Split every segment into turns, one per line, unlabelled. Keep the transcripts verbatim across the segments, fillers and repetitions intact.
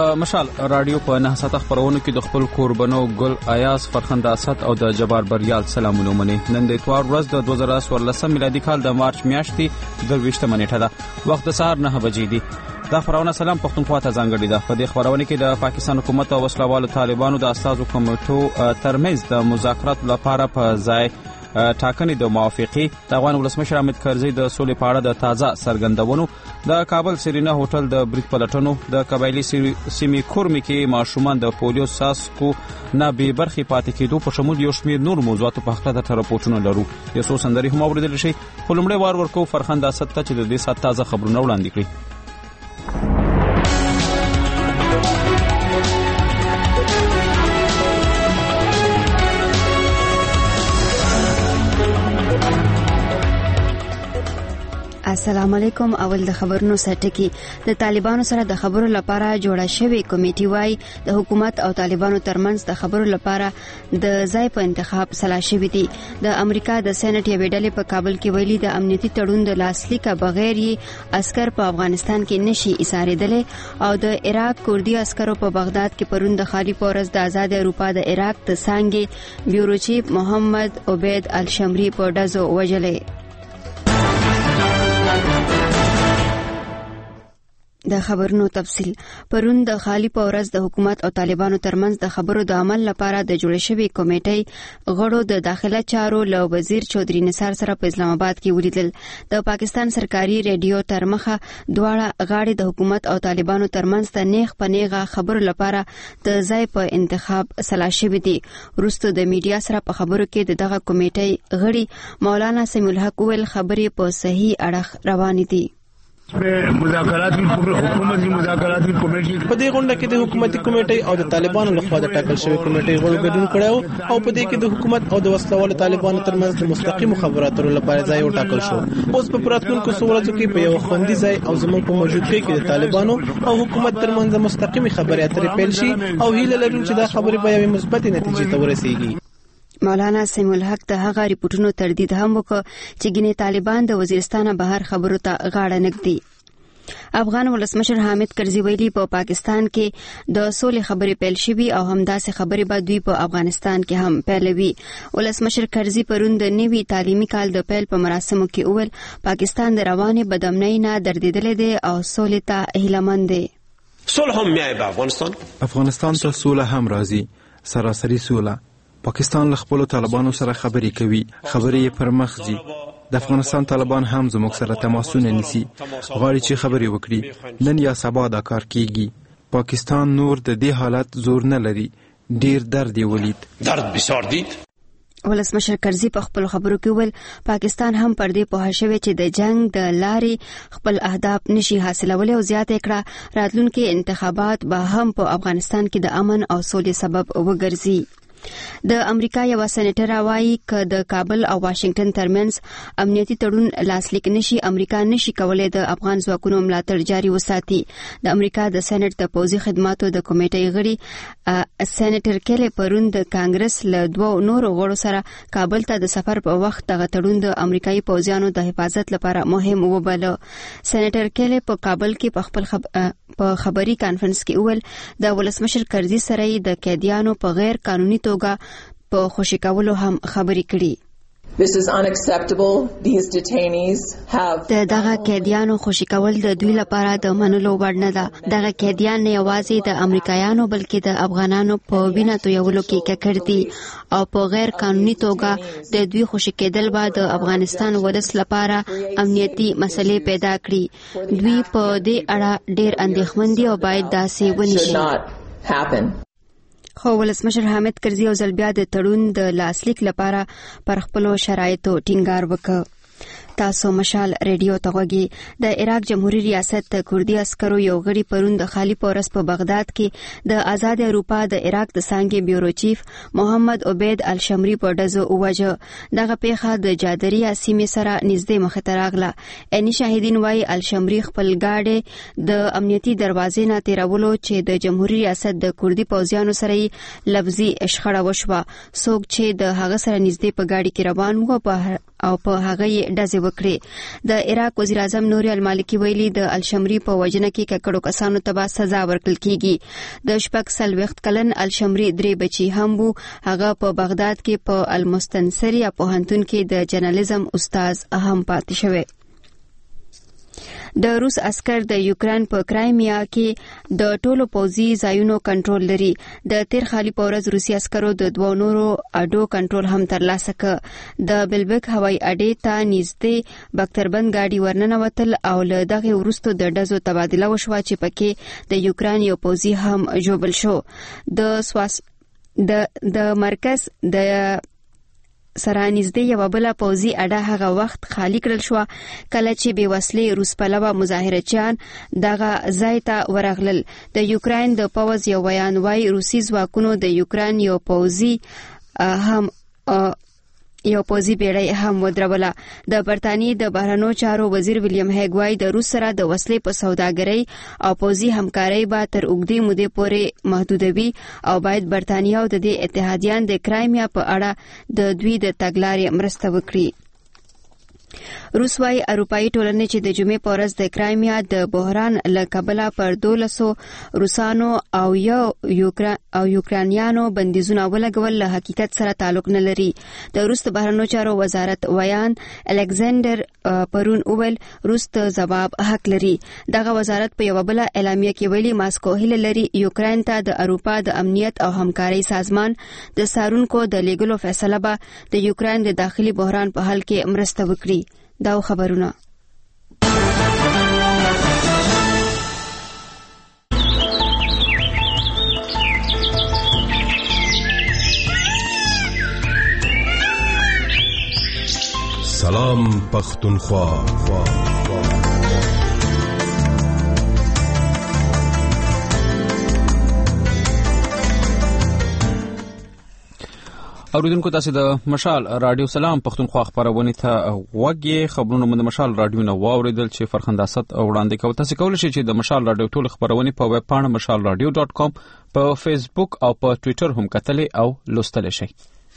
مشال رادیو په نه ساته خبرونه کې د خپل قربانو ګل ایاز فرخنده اسد او د جبار بریال سلامونه مني. نن د اتوار ورځ د دوه زره څوارلسم میلادي کال د مارچ میاشتې د ویشتمه نیټه ده. وخت د سهار نه بجې دي. دا خبرونه سلام پښتونخوا ته ځانګړي ده. په دې خبرونه کې د پاکستان حکومت او وسلوالو طالبانو د استازو کمیټو ترمنځ د مذاکرات لپاره په ځای ټاکنې د موافقي د افغان ولسمشر حامد کرزي د سولې په اړه د تازه څرګندونو، د کابل سرینا هوټل د بریک پلټنو، د قبایلی سیمې کورمې کې ماشومان د پولیو ساسکو نه بې برخې پاتې کېدو په شمول یو شمېر نور موضوعاتو په هکله درته راپورټونه لرو. یو څو سندرې هم اورېدلی شئ. خو لومړی وار ورکوو فرخنده اسد ته چې د دې ساعت تازه خبرونه وړاندې کړي.
السلام علیکم. اول د خبرونو سرټکی. د طالبانو سره د خبرو لپاره جوړه شوې کمیټه وايي د حکومت او طالبانو ترمنځ د خبرو لپاره د ځای په انتخاب سلا شوې دي. د امریکا د سېنات یوې ډلې په کابل کې ویلي د امنیتي تړون د لاسلیکه بغیر یې عسكر په افغانستان کې نشي ایسارېدلې او د عراق کوردي عسکرو په بغداد کې پرون د خالي پورز د آزاد اروپا د عراق د څانګې بیورو چیف محمد عبید الشمری په ډزو وژلې. د خبرونو تفصیل. پرون د خالي پورز د حکومت او طالبانو ترمنځ د خبرو د عمل لپاره د جوړ شوی کمیټې غړو د داخله چارو له وزیر چودري نثار سره په اسلام آباد کې ولیدل. د پاکستان سرکاري ریډیو ترمخه دواړه غاړي د حکومت او طالبانو ترمنځ د نیغ په نیغه خبرو لپاره د ځای په انتخاب سلا شوی دي. وروسته د میډیا سره په خبرو کې د دغه کمیټې غړي مولانا سمیع الحق ویل خبرې په صحیح اړخ روان دي.
مذاکرات حکومت مذاکرات کمیټې
په دې غونډه کې د حکومتي کمیټې او د طالبانو لخوا د ټاکل شوی کمیټې غړو ګډون کړو او په دې کې د حکومت او د وسلوالو طالبانو ترمنځ د مستقیم خبراتو لپاره ځای وټاکل شو. اوس په پراتونکو سوالاتو کې په یو خوندي ځای او زموږ په موجودګۍ کې د طالبانو او حکومت ترمنځ مستقیم خبرې اترې پیل شي او هیله لرو چې دا خبرې به یوې مثبتې نتیجې ته ورسیږي.
مولانا سمیع الحق د هغه ریپورتونو تردید هم وکړ چې ګینه طالبان د وزیرستان بهر خبرو ته غاړه نږدي. افغان ولسمشر حامد کرزي ویلي په پا پاکستان کې د سولې خبرې پیل شوي او همداسې خبرې به دوی په افغانستان کې هم پیلوي. ولسمشر کرزي پرون د نوي تعلیمي کال د پیل په مراسمو کې وویل پاکستان د روانې بدامنۍ نه دردېدلی دی او سولې ته هیلهمند دی.
صلح هم میای به افغانستان
افغانستان ته سوله هم راځي، سراسري سوله. پاکستان له خپل طالبانو سره خبرې کوي، خبرې یې پر مخ ځي. د افغانستان طالبان هم زموږ سره تماسونه نیسي، غواړي چې خبرې وکړي. نن یا سبا دا کار کیږي. پاکستان نور د دې حالت زور نه لري، ډیر درد یې ولید.
درد بسیار دید.
ولسمشر کرزي په خپل خبرو کې ویل پاکستان هم پر دې پوه شوی چې د جنگ د لارې خپل اهداف نشي حاصلولی او زیاته کړه راتلونکي انتخابات به هم په افغانستان کې د امن او سولې سبب وګرځي. د امریکا یو سېنیټر وايي ک د کابل او واشنگټن ترمنځ امنیتي تړون لاسلیک نشي، امریکا نشي کولای د افغان ځواکونو ملاتړ جاري وساتي. د امریکا د سېنات د پوځي خدماتو د کمیټې غړي سېنیټر کېلی پرون د کانګرس له دوه نورو غړو سره کابل ته د سفر په وخت دغه تړون د امریکایي پوځیانو د حفاظت لپاره مهم وباله. سېنیټر کېلی په کابل کې په خپل خب... په خبري کانفرنس کې وویل د ولسمشر کرزي سره د قیدیانو په غیر قانوني توګه په خوشی کولو هم خبرې کړي.
This is unacceptable. These detainees have
د دغه قیدیانو خوشی کول د دوی لپاره د منلو وړ نه ده. دغه قیدیان نه یوازې د امریکایانو بلکې د افغانانو په وینه تویولو کې ککړ دي او په غیر قانوني توګه د دوی خوشی کېدل به د افغانستان ولس لپاره امنیتي مسلې پیدا کړي. دوی په دې اړه ډېر اندېښمن دي او باید داسې ونشي. خو ولسمشر حامد کرزي او ځل بیا د تړون د لاسلیک لپاره پر خپلو شرایطو ټینګار وکړ. تاسو مشال ریډیو ته غوږی. د عراق جمهوریت ریاست د کوردي عسکرو یو غړي پرون د خالي پورس په بغداد کې د آزاد اروپا د عراق د څانګې بیورو چیف محمد عبید الشمری په ډزو وواژه. دغه پیښه د جادریا سیمې سره نږدې مخې ته راغله. عیني شاهدین وایي الشمری خپل ګاډی د امنیتي دروازې نه تیرولو چې د جمهوریت ریاست د کوردي پوځیانو سره لفظي شخړه وشوه. څوک چې د هغه سره نږدې په ګاډي کې روان و په او په هغه یې ډزې وکړې. د عراق وزیر اعظم نوري المالکي ویلي د الشمري په وجنه کې ککړو کسانو ته به سزا ورکړل کیږي. د شپږ څلوېښت کلن الشمري درې بچي هم وو. هغه په بغداد کې په المستنصریا پوهنتون کې د جرنالیزم استاد هم پاتې شوی. د روس عسكر د یوکرين په کرایمیا کې د ټولو پوځي ځایونو کنټرول لري. د تیر خالي پورز روسي عسکرو د دوه نورو اډو کنټرول هم ترلاسه ک. د بلبک هوایي اډې ته نږدې بکتربند ګاډي ورننوتل او له دغه وروسته د ډزو تبادله وشوه چې پکې د یوکرين یو پوځي هم جوړل شو. د سواس د د مرکز د سره نږدې یو بل پوځي اډه هغه وخت خالی کړل شو کله چې بې وسلې روس پلوه مظاهرچیان دغه ځای ته ورغلل. د یوکرين د پوځ یو بیان وايي روسي ځواکونو د یوکرين یو پوځي هم یو پوځي بیړۍ هم ودروله. د برتانیې د بهرنیو چارو وزیر ویلیام هیګ وايي د روس سره د وسلې په سوداګرۍ او پوځي همکارۍ به تر اوږدې مودې پورې محدودوي او باید برتانیه او د دې اتحادیان د کرایمیا په اړه د دوی د تګلارې مرسته وکړي. روس وايي اروپאי ټولنې چې د جمعې په ورځ د کرایمیا د بحران له کبله پر دولسو روسانو او یو یوکرا او یوکرانیانو بندیزونه ولګول له حقیقت سره تعلق نه لري. د روس د بهرنیو چارو وزارت ویان الکساندر پرون اول روس ته جواب حق لري. دغه وزارت په یو بل اعلامیه کې ویلي ماسکو هیله لري یوکرين ته د اروپا د امنیت او همکارۍ سازمان د سارونکو د لیګلو فیصله به د یوکرين د داخلي بحران په حل کې مرسته وکړي. دا خبرونه
سلام پختونخوا.
اوریدونکو تاسو د مشال رادیو سلام پختونخوا خبرونه ته وګورئ. خبرونه د مشال رادیو نو واوریدل چې فرخنداست وړاندې کوي. تاسو کولای شئ چې د مشال رادیو ټول خبرونه په ویب پاڼه مشال رادیو ډاٹ کام په فیسبوک او په ټوئیټر هم کتلی او لوستلی شئ.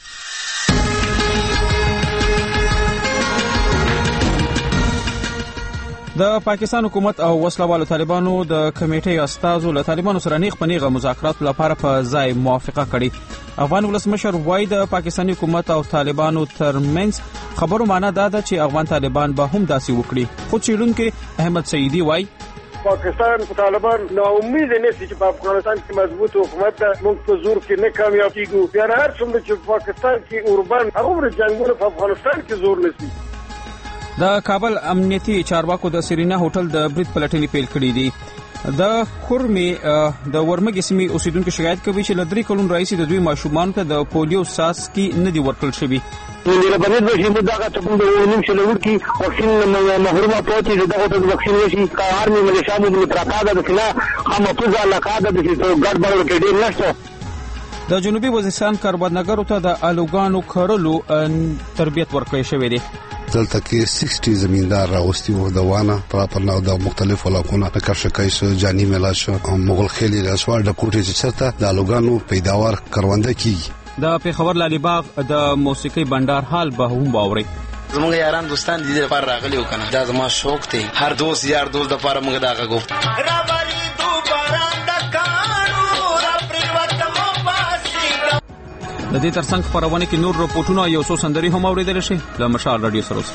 د پاکستان حکومت او وسلوالو طالبانو د کمیټې استازو له طالبانو سره نیغ په نیغه مذاکرات لپاره په ځای موافقه کړې. افغان ولسمشر وایي د پاکستاني حکومت او طالبانو ترمنځ خبرو معنا دا ده چې افغان طالبان به هم داسې وکړي. خو چیرونکو احمد سعیدی وایي
پاکستان په طالبان نو امید نه سي چې په افغانستان کې مضبوط حکومت موږ په زور کې نه کامیاب کیږو. بیا هر څومره چې پاکستان کې اوربان هغه جنگونه په افغانستان کې زور نشي.
د کابل امنیتي چارواکو د سرینا هوټل د برید پلټنې پیل کړې دي. د خورمې د ورمګي سیمې اوسیدونکو شکایت کوي چې لدري کلون رئیس د دوی ماشومان ته د پولیو ساسکی نه دی ورکړل شوی.
د لبنان د شینو دغه ټکو د ونیم شلور کې واکسین محرومه پاتې دغه د واکسین وشي کار مې ملشانو د ترکاده د فلا هم په ځا لقاده د ګډ بل کې ډیر نشته.
د جنوبي وزیرستان کاربندګرو ته د الوګانو کارلو تربیت ورکړی شوی دی.
دلته کې شصت زمیندار راوستي وو د وانه پراپر نو د مختلفو علاقونو د کشکای شو جاني ملا شو مغل خېلی رسوال د کوټې چې چرته د الوګانو پیداوار کرونده کیږي.
د پیښور لالي باغ د موسیقي بندر حال به هم باوري.
زموږ یاران دوستان دې لپاره راغلي وکنه دا زما شوق دی. هر دوست یار دوست د لپاره موږ دا غوښت راوالي دوباره د کانو را پریوت مو باسي.
د دې ترڅنګ خبرونه کې نور رپورټونه یو څو سندري هم اوریدل شي. د مشال رادیو سره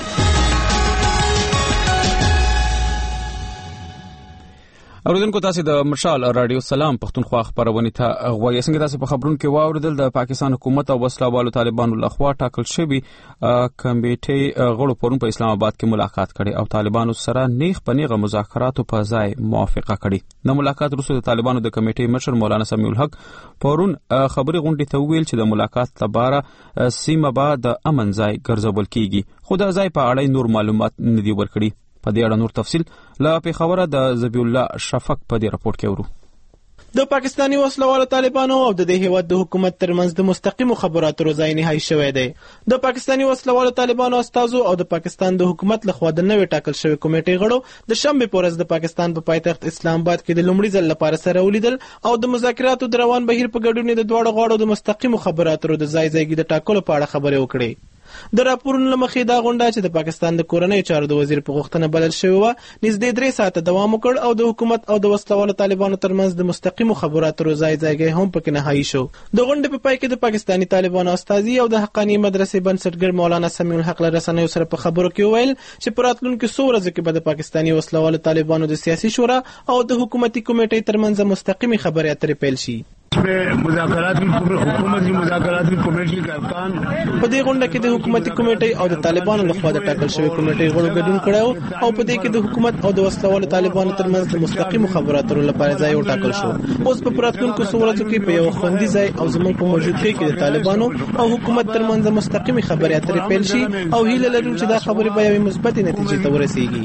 اوریدونکو تاسو د مشال رادیو سلام پختونخوا خبرونه ته غوړی څنګه تاسو په خبرونو کې واوریدل د پاکستان حکومت او وسلوالو طالبانو لخوا ټاکل شوی کمیټې غړو پرون په اسلام آباد کې ملاقات کړي او طالبانو سره نیغ په نیغه مذاکرات په ځای موافقه کړي. د ملاقات وروسته د طالبانو د کمیټې مشر مولانا سمیع الحق پرون خبري غونډې ته ویل چې د ملاقات لپاره سیمه به د امن ځای ګرځول کیږي. خو د ځای په اړه نور معلومات نه دی ورکړي. په دې اړه نور تفصیل لا په خبره د زبی الله شفق په دې راپورټ کې ورو.
د پاکستاني وسلوالو طالبانو او د دې هیواد د حکومت ترمنځ د مستقیمو خبراتو ځای نهایی شوی دی. د پاکستاني وسلوالو طالبانو استازو او د پاکستان د حکومت لخوا د نوې ټاکل شوی کمیټې غړو د شنبه په ورځ د پاکستان په پایتخت اسلام آباد کې د لومړي ځل لپاره سره ولیدل او د مذاکراتو د روان بهیر په ګډون د دواړو غاړو د مستقیمو خبراتو د ځای ځایګي د ټاکلو په اړه خبرې وکړې. د راپورونو لمخې دا غونډه چې د پاکستان د کورنۍ چارو د وزیر په غوښتنه بلل شوې وه نږدې درې ساعته دوام وکړ او د حکومت او د وسلوالو طالبانو ترمنځ د مستقیمو خبرو اترو ځای ځایګی هم پکې نهایي شو. د غونډې په پای کې د پاکستاني طالبانو استازي او د حقاني مدرسې بنسټګر مولانا سمیع الحق له رسنیو سره په خبرو کې وویل چې په راتلونکو څو ورځو کې به د پاکستاني وسلوالو طالبانو د سیاسي شورا او د حکومتي کمیټې ترمنځ مستقیمې خبرې اترې پیل شي.
مذاکرات حکومتي مذاکرات کمیټې کا ارکان
په دې غونډه کې د حکومتي کمیټې او د طالبانو لخوا د ټاکل شوی کمیټې غړو ګډون کړو او په دې کې د حکومت او د وسلوالو طالبانو ترمنځ د مستقیمو خبرو اترو لپاره ځای وټاکل شو. اوس په راتلونکو څو ورځو کې په یو خوندي ځای او زموږ په موجودګۍ کې د طالبانو او حکومت ترمنځ مستقیمې خبرې اترې پیل شي او هیله لرو چې دا خبرې به یوې مثبتې نتیجې ته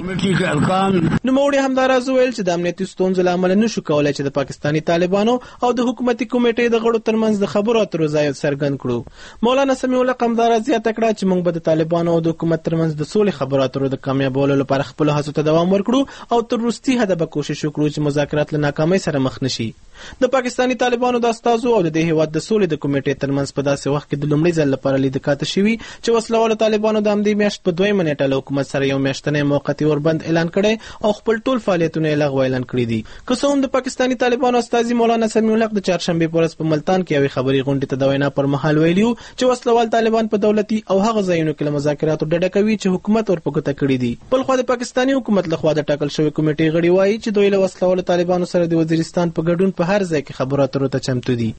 ورسیږي. نوموړي همداراز وویل چې د امنیتي ستونزو له امله نشو کولای چې د پاکستاني طالبانو او د حکومتي کمیټې د غړو ترمنځ د خبرو اترو ځای څرګند کړو. مولانا سمیع الحق همداراز زیاته کړه چې موږ به د طالبانو او د حکومت ترمنځ د سولې خبرو اترو د کامیابولو لپاره خپل هڅو ته دوام ورکړو او تر وروستي حده به کوشش وکړو چې مذاکرات له ناکامۍ سره مخ نشي. د پاکستاني طالبانو د استازو او د دې هیواد د سولې د کمیټې ترمنځ په داسې وخت کې د لومړي ځل لپاره لیدکاته شوي چې وسلوالو طالبانو د همدې میاشت په دویمه نیټه له حکومت سره یو میاشتنی موقتي اوربند اعلان کړی او خپل ټول فعالیتونه یې لغوه اعلان کړي دي. که څه هم د پاکستاني طالبانو استازي مولانا سمیع الحق د چهارشنبې په ورځ په ملتان کې یوې خبري غونډې ته د وینا پر مهال ویلي چې وسلوال طالبان په دولتي او هغه ځایونو کې له مذاکراتو ډډه کوي چې حکومت ورپه ګوته کړي دي. بل خوا د پاکستاني حکومت لخوا د ټاکل شوی کمیټې غړي وایي چې دوی له وسلوالو طالبانو سره د وزیرستان په ګډون په هر ځای کې خبرو اترو ته چمتو دي.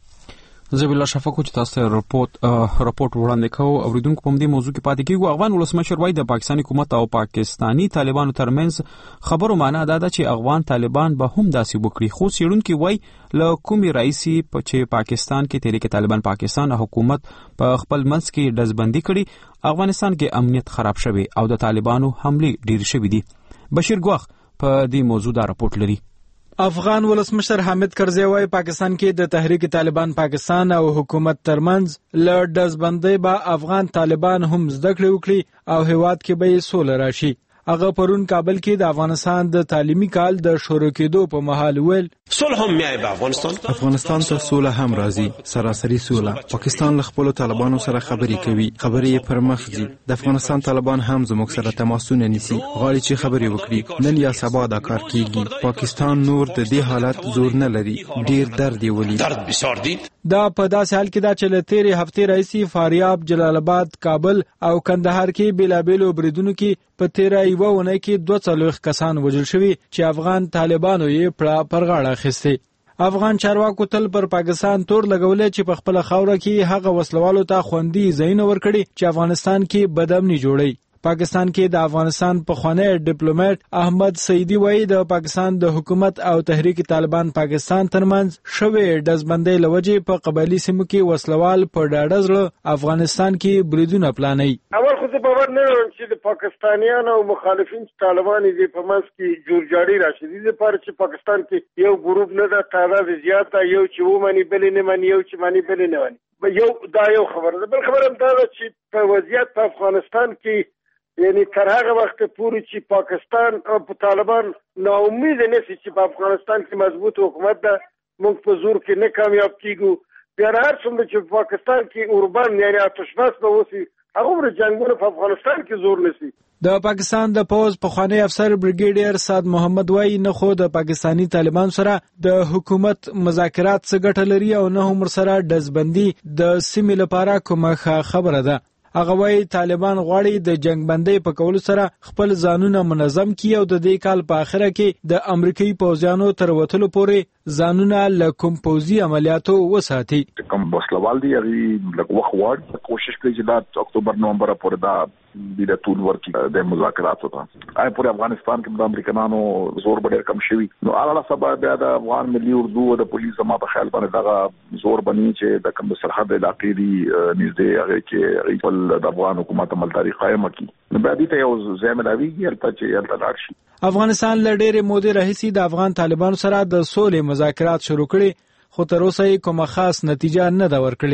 زبیلا شفقو چې تاسو ته رپورت رپورت وړاندې کوو اوریدونکو په دې موضوع کې پاتې کیږو. افغان ولسمشر وایي د پاکستاني حکومت او پاکستاني طالبانو ترمنځ خبرو معنا دا ده چې افغان طالبان به هم داسې وکړي، خو څېړونکي وایي له کومې رئیسي چې پاکستان کې تحریک طالبان پاکستان او حکومت په خپل منځ کې ډزبندي کړي افغانستان کې امنیت خراب شوی او د طالبانو حملې ډېرې شوې دي. بشیر ګوخ په دې موضوع دا رپورت لري.
افغان ولسمشر حامد کرزی وايي پاکستان کې د تحریک طالبان پاکستان او حکومت ترمنځ ل ډزبندۍ به افغان طالبان هم زده کړې وکړي او هیواد کې به سوله راشي. هغه پرون کابل کې د افغانستان د تعلیمي کال د شروع کېدو په مهال ویل
صلح هم میای به افغانستان
افغانستان ته سوله هم راځي، سراسري سوله. پاکستان له خپل طالبانو سره خبرې کوي، خبرې پر مخ ځي. د افغانستان طالبان هم زموږ سره تماسونه نیسي، غواړي چې خبرې وکړي. نن یا سبا دا کار کیږي. پاکستان نور د دې حالت زور نه لري، ډیر درد یې ولید.
درد بسیار دید.
دا په داسې حال کې دا چې له تیرې هفتې راځي فاریاب، جلال آباد، کابل او کندهار کې بیلابیلو بریدونو کې په تیرې یوه اونۍ کې دوه څلوېښت کسان وژل شوي چې افغان طالبانو یې پر غاړه اخیستې. افغان چارواکو تل پر پاکستان تور لګولې چې په خپله خاوره کې هغه وسلوالو ته خوندي ځایونه ورکړي چې افغانستان کې بدامني جوړي. پاکستان کې د افغانستان پخوانی ډیپلوماټ احمد سعیدي وایي د پاکستان د حکومت او تحریک طالبان پاکستان ترمنځ شوې ډزبندۍ له وجې په قبایلي سیمو کې وسلوال په ډاډه زړه افغانستان کې بریدونه پلانوي.
اول خو زه باور نه لرم چې د پاکستانیانو او مخالفین طالبان دې په منځ کې جوړجاړي راشي. دې لپاره چې پاکستان کې یو ګروپ نه ده، تعداد زیات یو چې ومني بل نه مني، یو چې مني بل نه مني. یو دا یو خبره ده. بل خبره دا ده چې په وضعیت په افغانستان کې یعنی تر هغه وخت پورې چې پاکستان او طالبان نا امید نه شي چې په افغانستان کې مضبوط حکومت ده، موږ په زور کې نه کامیاب کیږو. بیا هر څومره چې په پاکستان کې اوربان یعنی آتشبس به وسی، هغه جنگونه په افغانستان کې زور نشي.
د پاکستان د پوز پخوانی افسر بریګیډیر سعد محمد وایي نه خو د پاکستانی طالبان سره د حکومت مذاکرات څه ګټه لري او نه هم سره ډزبندي د سیمې لپاره کومه خبره ده. هغه وایي طالبان غواړي د جنگ بندۍ په کولو سره خپل ځانونه منظم کړي او د دې کال په اخره کې د امریکایي پوځیانو تر وتلو پورې ځانونه له کوم پوځي عملیاتو وساتي.
کوم وسلوال دي هغه لږ وخت غواړي، کوشش کوي چې دا اکتوبر نومبر پورې دا د ټول ورکی د مذاکراتو ته آی پورې افغانستان کې د امریکانو زور ډېر کم شوی. نو هغه سبب بیا د افغان ملي اردو او د پولیس ما په خیال باندې دا زور بنی چې د کوم سرحد علاقې دي نږدې هغه کې خپل د افغان حکومت عملداري قائم کړي. نو بیا دې ته یو ځای ملاویږي هلته چې هلته لاړ شي.
افغانستان له ډېرې مودې راهیسې د افغان طالبانو سره د سولې مذاکرات شروع کړي، خو تر اوسه یې کومه خاص نتیجه نه ده ورکړې.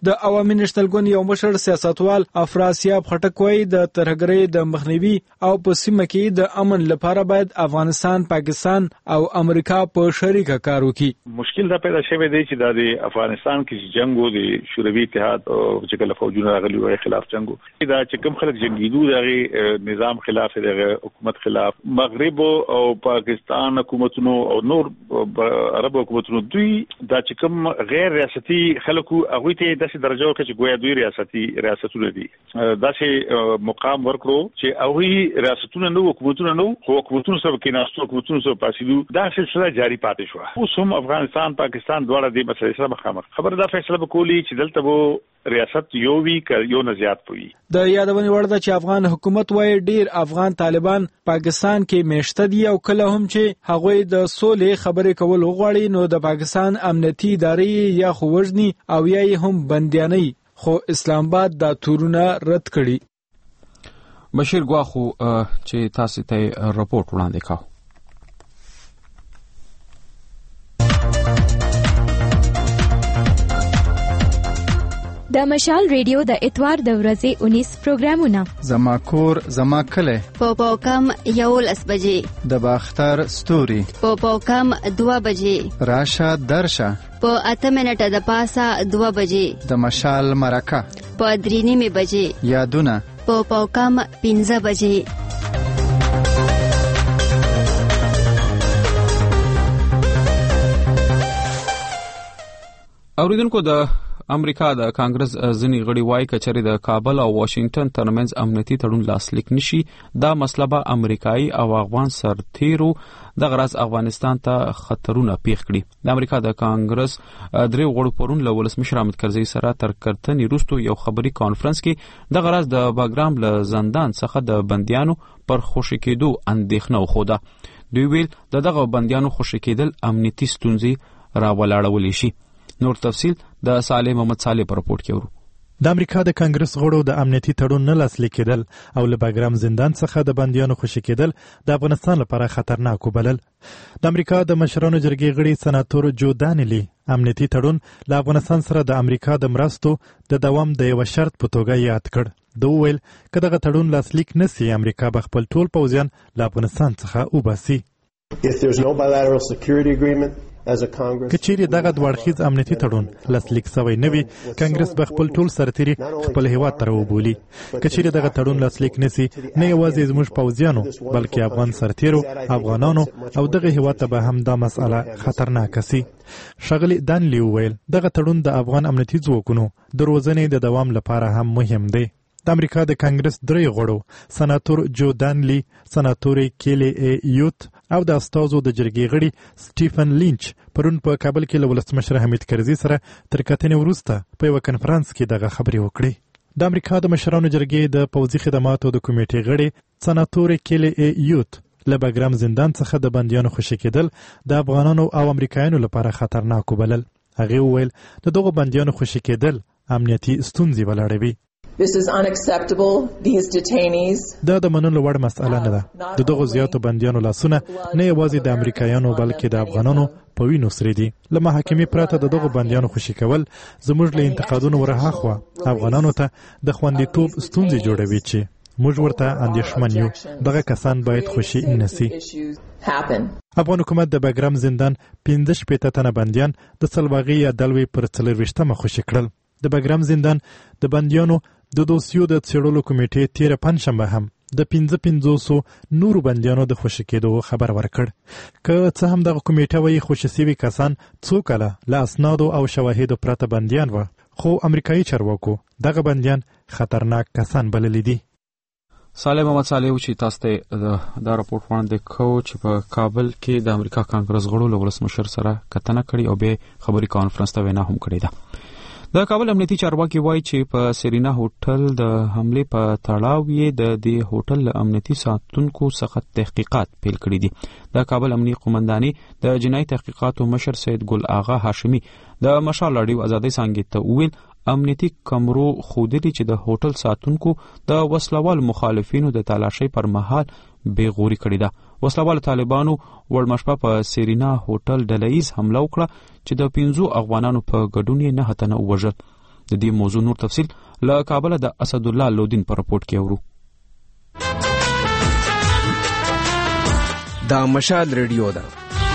د عوامي نېشنل ګوند یو مشر سیاستوال افراسیاب خټک وایي د ترهګرۍ د مخنیوي او په سیمه کې د امن لپاره باید افغانستان، پاکستان او امریکا په شریکه کار وکړي.
مشکل دا پیدا شوی دی چې د افغانستان کې جنگ او د شوروي اتحاد او چې کله فوجونه راغلي وای خلاف جنگ دا چې کوم خلک جنگیدو دغه نظام خلاف دغه حکومت خلاف مغرب او پاکستان حکومتونو او نور عرب حکومتونو دوی دا چې کوم غیر ریاستي خلکو هغه ته داسې درجه ورکړي چې ګویا دوی ریاستي ریاستونه دي داسې مقام ورکړو چې هغه ریاستونه نو حکومتونه نو حکومتونو سره کې ناستو حکومتونو سره پاسیدو دا سلسله جاری پاتې شو. اوس هم افغانستان پاکستان دواړه د مسلې سره مخامخ خبردار فیصله وکولي چې دلته وو ریاست یو وی ک یو نه زیات پوي.
د یادونې وړ ده چې افغان حکومت وايي ډیر افغان طالبان پاکستان کې میشته دي او کله هم چې هغوی د سولې خبرې کول غواړي نو د پاکستان امنیتي ادارې یا خو وژني او یا هم بندیاني، خو اسلام آباد دا تورونه رد کړي.
بشیر ګواخو چې تاسو ته راپورټ وړاندې کاوه.
د مشال ریډیو د اتوار د ورځې انیس پروګرامونه
زما کور زما کله
په پاوکم یولس بجې
د باختر ستوري
په پاوکم دوه بجې
راشه درشه
په اته منټه د پاسه دوه بجې
د مشال مرکه
په درې نیمې بجې
یادونه
په پاوکم پنځه بجې.
اوریدونکو د امریکا د کانګرس ځینی غړي وایي کچري د کابل او واشنگټن ترمنځ امنیتي تړون لاسلیک نشي دا مسله به امریکایي او افغان سرتیرو د غرض افغانستان ته خطرونه پیښ کړي. د امریکا د کانګرس درې غړو پرون له ولسمشر حامد کرزي سره تر کتنې وروسته یو خبري کانفرنس کې د غرض د باګرام له زندان څخه د بنديانو پر خوشی کېدو اندېښنه وخوده. دوی ویل د دغه بنديانو خوشی کېدل امنیتي ستونزې راولاړولی شي. نور تفصیل د صالح محمد صالح په راپورټ کې ورو.
د امریکا د کانګرس غړو د امنیتي تړون نه لاسلیک کېدل او له باګرام زندان څخه د بندیانو خوشي کېدل د افغانستان لپاره خطرناک وبلل. د امریکا د مشرانو جرګې غړي سناتور جو دانلی امنیتي تړون له افغانستان سره د امریکا د مرستو د دوام د یو شرط په توګه یاد کړ. د ویل که دغه تړون لاسلیک نسی امریکا به خپل ټول پوځیان له افغانستان څخه وباسي. کچېرې دغه دوړخیز امنیتي تړون لاسلیک شوی نه وي کانګرس به خپل ټول سرتیري خپل هیواد ته راوبولي. کچېرې دغه تړون لاسلیک نسی نه یوازې زموږ پوځیانو بلکې افغان سرتیرو افغانانو او دغه هیواد ته به هم دا مسأله خطرناکه سي. ښاغلي دانلی وویل دغه تړون د افغان امنیتي ځواکونو د روزنې د دوام لپاره هم مهم دی. د امریکا د کانګرس درې غړو سناتور جو دانلی، سناتور کیلی ای یوت او د استازو د جرګې غړي سټیفن لینچ پرون په کابل کې له ولسمشر حامد کرزي سره تر کتنې وروسته په یوه کنفرانس کې دغه خبرې وکړې. د امریکا د مشرانو جرګې د پوځي خدماتو د کمیټې غړي سناتور کیلی ای یوت له باګرام زندان څخه د بندیانو خوشي کېدل د افغانانو او امریکایانو لپاره خطرناک وبلل. هغې وویل د دغو بندیانو خوشي کېدل امنیتي ستونزې ولاړوي.
This is unacceptable. These detainees
دا د منلو وړ مسأله نه ده. د دغو زیاتو بندیانو لاسونه نه یوازې د امریکایانو بلکې د افغانانو په وینو سرې دي. له محاکمې پرته د دغو بندیانو خوشي کول زموږ له انتقادونو ورهاخوا افغانانو ته د خوندیتوب ستونزې جوړوي چې موږ ورته اندېښمن یو. دغه کسان باید خوشي نسی. افغان حکومت د باګرام زندان پنځه شپېته تنه بندیان د سلواغې یا دلوي پر څلرویشتمه خوشي کړل. د باګرام زندان د بندیانو د دوسیو د څېړلو کمیټې تېره پنجشنبه هم د پنځه پنځوسو نورو بندیانو د خوشي کېدو خبر ورکړ. که څه هم دغه کمیټه وایي خوشي سوي کسان څو کاله له اسنادو او شواهدو پرته بندیان وه، خو امریکایي چارواکو دغه بندیان خطرناک کسان بللي دي.
صالح محمد صالح چې تاسو ته دا راپورټ وړاندې کوو چې په کابل کې د امریکا کانګرس غړو له ولسمشر سره کتنه کړې او بیا خبري کانفرنس ته وینا هم کړې ده. د کابل امنیتي چارواکي وایي چې په سرینا هوټل د حملې په تړاو یې د دې هوټل امنیتي ساتونکو څخه تحقیقات پیل کړي دي. د کابل امنیتي قومنداني د جنایي تحقیقاتو مشر سید ګل آغا هاشمي د مشال راډیو ازادۍ څانګې ته وویل امنیتي کمرو ښودلي چې د هوټل ساتونکو د وسلوال مخالفینو د تالاشۍ پر مهال بېغوري کړې ده. وسلوال طالبانو وړمه شپه په سرینا هوټل ډله ایز حمله وکړه چې د پنځو افغانانو په ګډون یې نهه تنه ووژل. د دې موضوع نور تفصیل له کابل د اسد الله لودین پر رپورټ کې اورو.
دا مشال ریډیو ده.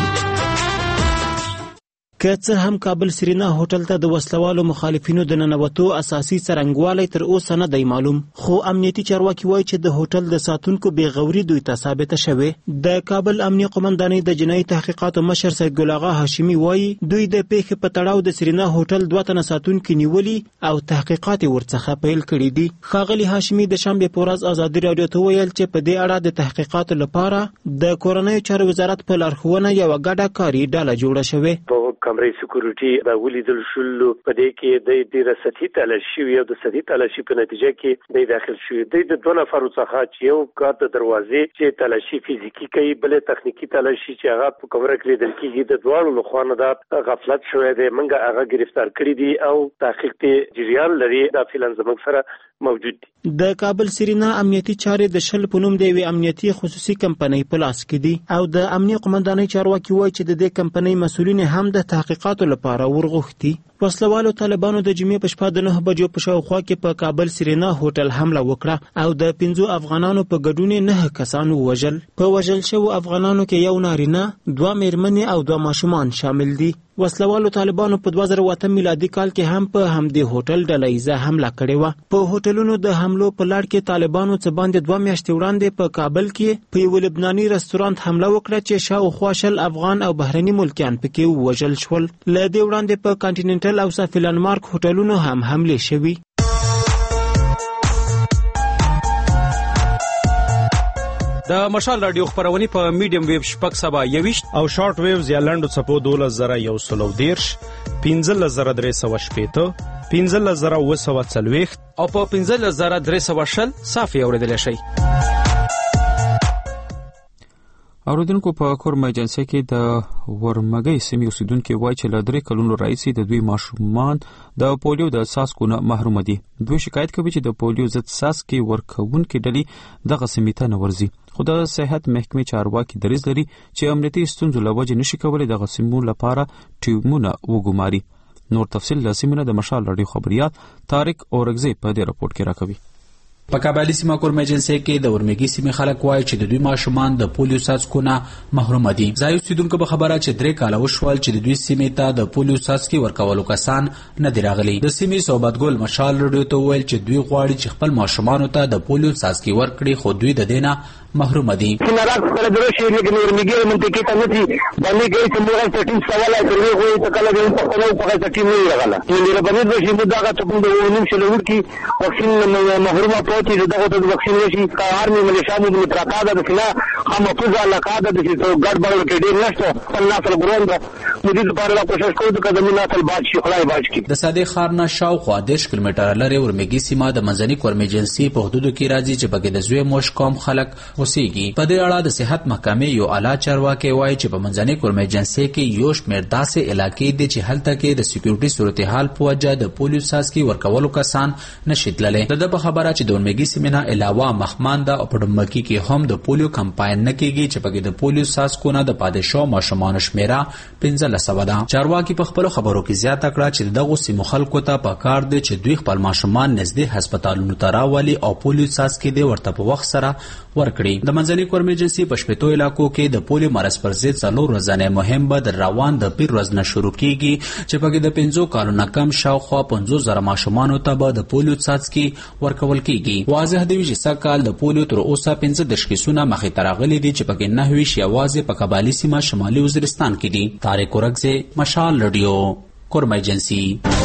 که څه هم کابل سرینا هوټل ته د وسلوالو مخالفینو د ننوتو اساسي څرنګوالی تر اوسه نه دی معلوم، خو امنیتي چارواکي وایي چې د هوټل د ساتونکو بېغوري دوی ته ثابته شوې. د کابل امنیه قومندانۍ د جنایي تحقیقاتو مشر سید ګل اغا هاشمي وایي دوی د پیښې په تړاو د سرینا هوټل دوه تنه ساتونکي نیولي او تحقیقات ورڅخه پیل کړي دي. ښاغلي هاشمي د شنبې په ورځ ازادي راډیو ته ویل چې په دې اړه د تحقیقاتو لپاره د کورنیو چارو وزارت په لارښوونه یوه ګډه کاري ډله جوړه شوې.
کمرې سکیورټي دا ولیدل شول په دې کې د ډیره سطحي تلاشي یو د سطحي تلاشي په نتیجه کې د داخل شوی د دوه نفرو څخه چې یو کارت دروازې چې تلاشي فزیکی کوي بل تخنیکی تلاشي چې هغه په کمره کې لیدل کېږي د دوه لخوا نه د غفلت شوی دی منګه هغه گرفتار کړی دي او تحقیق ته جریان لري دا فعلا زموږ سره موجود دي.
د کابل سرینا امنیتي چارې د شل په نوم د یوې امنیتي خصوصي کمپنۍ په لاس کې دي او د امنیه قومندانۍ چارواکي وایي چې د دې کمپنۍ مسؤلین هم د تحقیقاتو لپاره ورغوښتي. وسلوالو طالبانو د جمعې په شپه د نه بجو په شاوخوا کې په کابل سرینا هوټل حمله وکړه او د پنځو افغانانو په ګډون نه کسان ووژل. په وژل شوو افغانانو کې یو نارینه، دوه میرمنې او دوه ماشومان شامل دي. وسلوالو طالبانو په دوه زره اووه میلادي کال کې هم په همدې هوټل ډله ییزه حمله کړې وه. په هوټلونو د حملو په لړ کې طالبانو څه باندې دوه میاشتې وړاندې په کابل کې په یو لبناني رستورانت حمله وکړه چې شاوخوا شل افغان او بهرني ملکیان پکې ووژل شول. له دې وړاندې په کانټیننټل او سافیلان مارک هوټلونو هم حملې شوي.
د مشال رادیو خبرونه په میډیم ویو شپږ سبا یويشت
او شارټ ویوز یا لنډو څپو دولس زره یو سلو دیرش پنځلس زره درې سوه شپېته پنځلس زره اووه سوه څلوېښت
او په پنځلس زره درې سوه شل صافي اورېدلی شئ. اوریدونکو په کورم ایجنسي کې د ورمګي سیمې اوسیدونکو وایي چې له درې کلونو راځي د دوی ماشومان د پولیو د څاڅکو نه محروم دي. دوی شکایت کوي چې د پولیو ضد څاڅکي ورکوونکي ډلې دغه سیمې ته نه ورځي. خو د صحت محکمې چارواکي دریځ لري چې امنیتي ستونزو له وجې نشي کولی دغه سیمو لپاره ټیمونه وګماري. نور تفصیل له سیمې نه د مشال رادیو خبريال طارق اورګزی په دې راپورټ کې راکوي.
په کابل سیمه کورم ایجنسي کې د ورمګي سیمې خلک وایي چې د دوی ماشومان د پولیو څاڅکو نه محروم دي. ځای اوسیدونکو په خبره چې درې کاله وشول چې د دوی سیمې ته د پولیو څاڅکي ورکولو کسان نه دی راغلي. د سیمې صحبت ګل مشال رادیو ته ویل چې دوی غواړي چې خپل ماشومان ته د پولیو څاڅکي ورکړي خو دوی د دینه محروم دي.
سنراک سره دروشي لیکن ورمګي منطقې ته نه دي باندې کې چې موږ سټیم سوال کوي خو ته کله دې په خپل په سټیم نه راغله. نو باندې د شي مداغه ته کوم د ونیم شلور کې واکسین محروم پاتې دغه ته واکسین نشي کارمي مليشانو د تراکاده د فلا هم په ځاله کاده د څو ګډ بړ کې ډیر نشته الله تعالی ګورند مدې لپاره لا کوشش کوو چې قدمي نسل باد شي خدای باد کی.
د صادق خارنه شاوخوا دیش کیلومتره لري ورمګي سیمه د منځني کورم ایجنسي په حدودو کې راځي چې بګې د زوی موش قوم خلک اوسېږي. په دې اړه د صحت محکمې یو اعلی چارواکي وایي چې په منځني کورم ایجنسي کې یو شمېر داسې علاقې دي چې هلته کې د سکیورټي صورتحال په وجه د پولیو څاڅکي ورکولو کسان نشي تللی. د په خبره چې د ورمګي سیمه نه علاوه مخمانده او په ډمکی کې هم د پولیو کمپاین نه کېږي چې په کې د پولیو څاڅکو نه د پادشاه ماشومان شمیره پنځلس سوه ده. چارواکي په خپل خبرو کې زیاته کړه چې دغه سیمو خلکو ته پکار دي چې دوی خپل ماشومان نږدې هسپتالونو ته راولي او پولیو څاڅکي دې ورته په وخت سره ورکړي. د منځني کورم ایجنسي په شپږو علاقو کې د پولیو مرض پر ضد څلور ورځې مهم به د روان د پیر ورځ نه شروع کیږي چې په کې د پنځو کالو نه کم شاوخوا پنځوس زره ماشومان ته به د پولیو څاڅکي ورکول کیږي. واضح دی چې سکهال د پولیو تر اوسه پنځه دېرش کیسونه مخې ته راغلي دي چې په کې نهه ویشت یوازې په قبایلي سیمه شمالي وزیرستان کې دي. طارق اورګزی مشال رادیو کورم ایجنسي.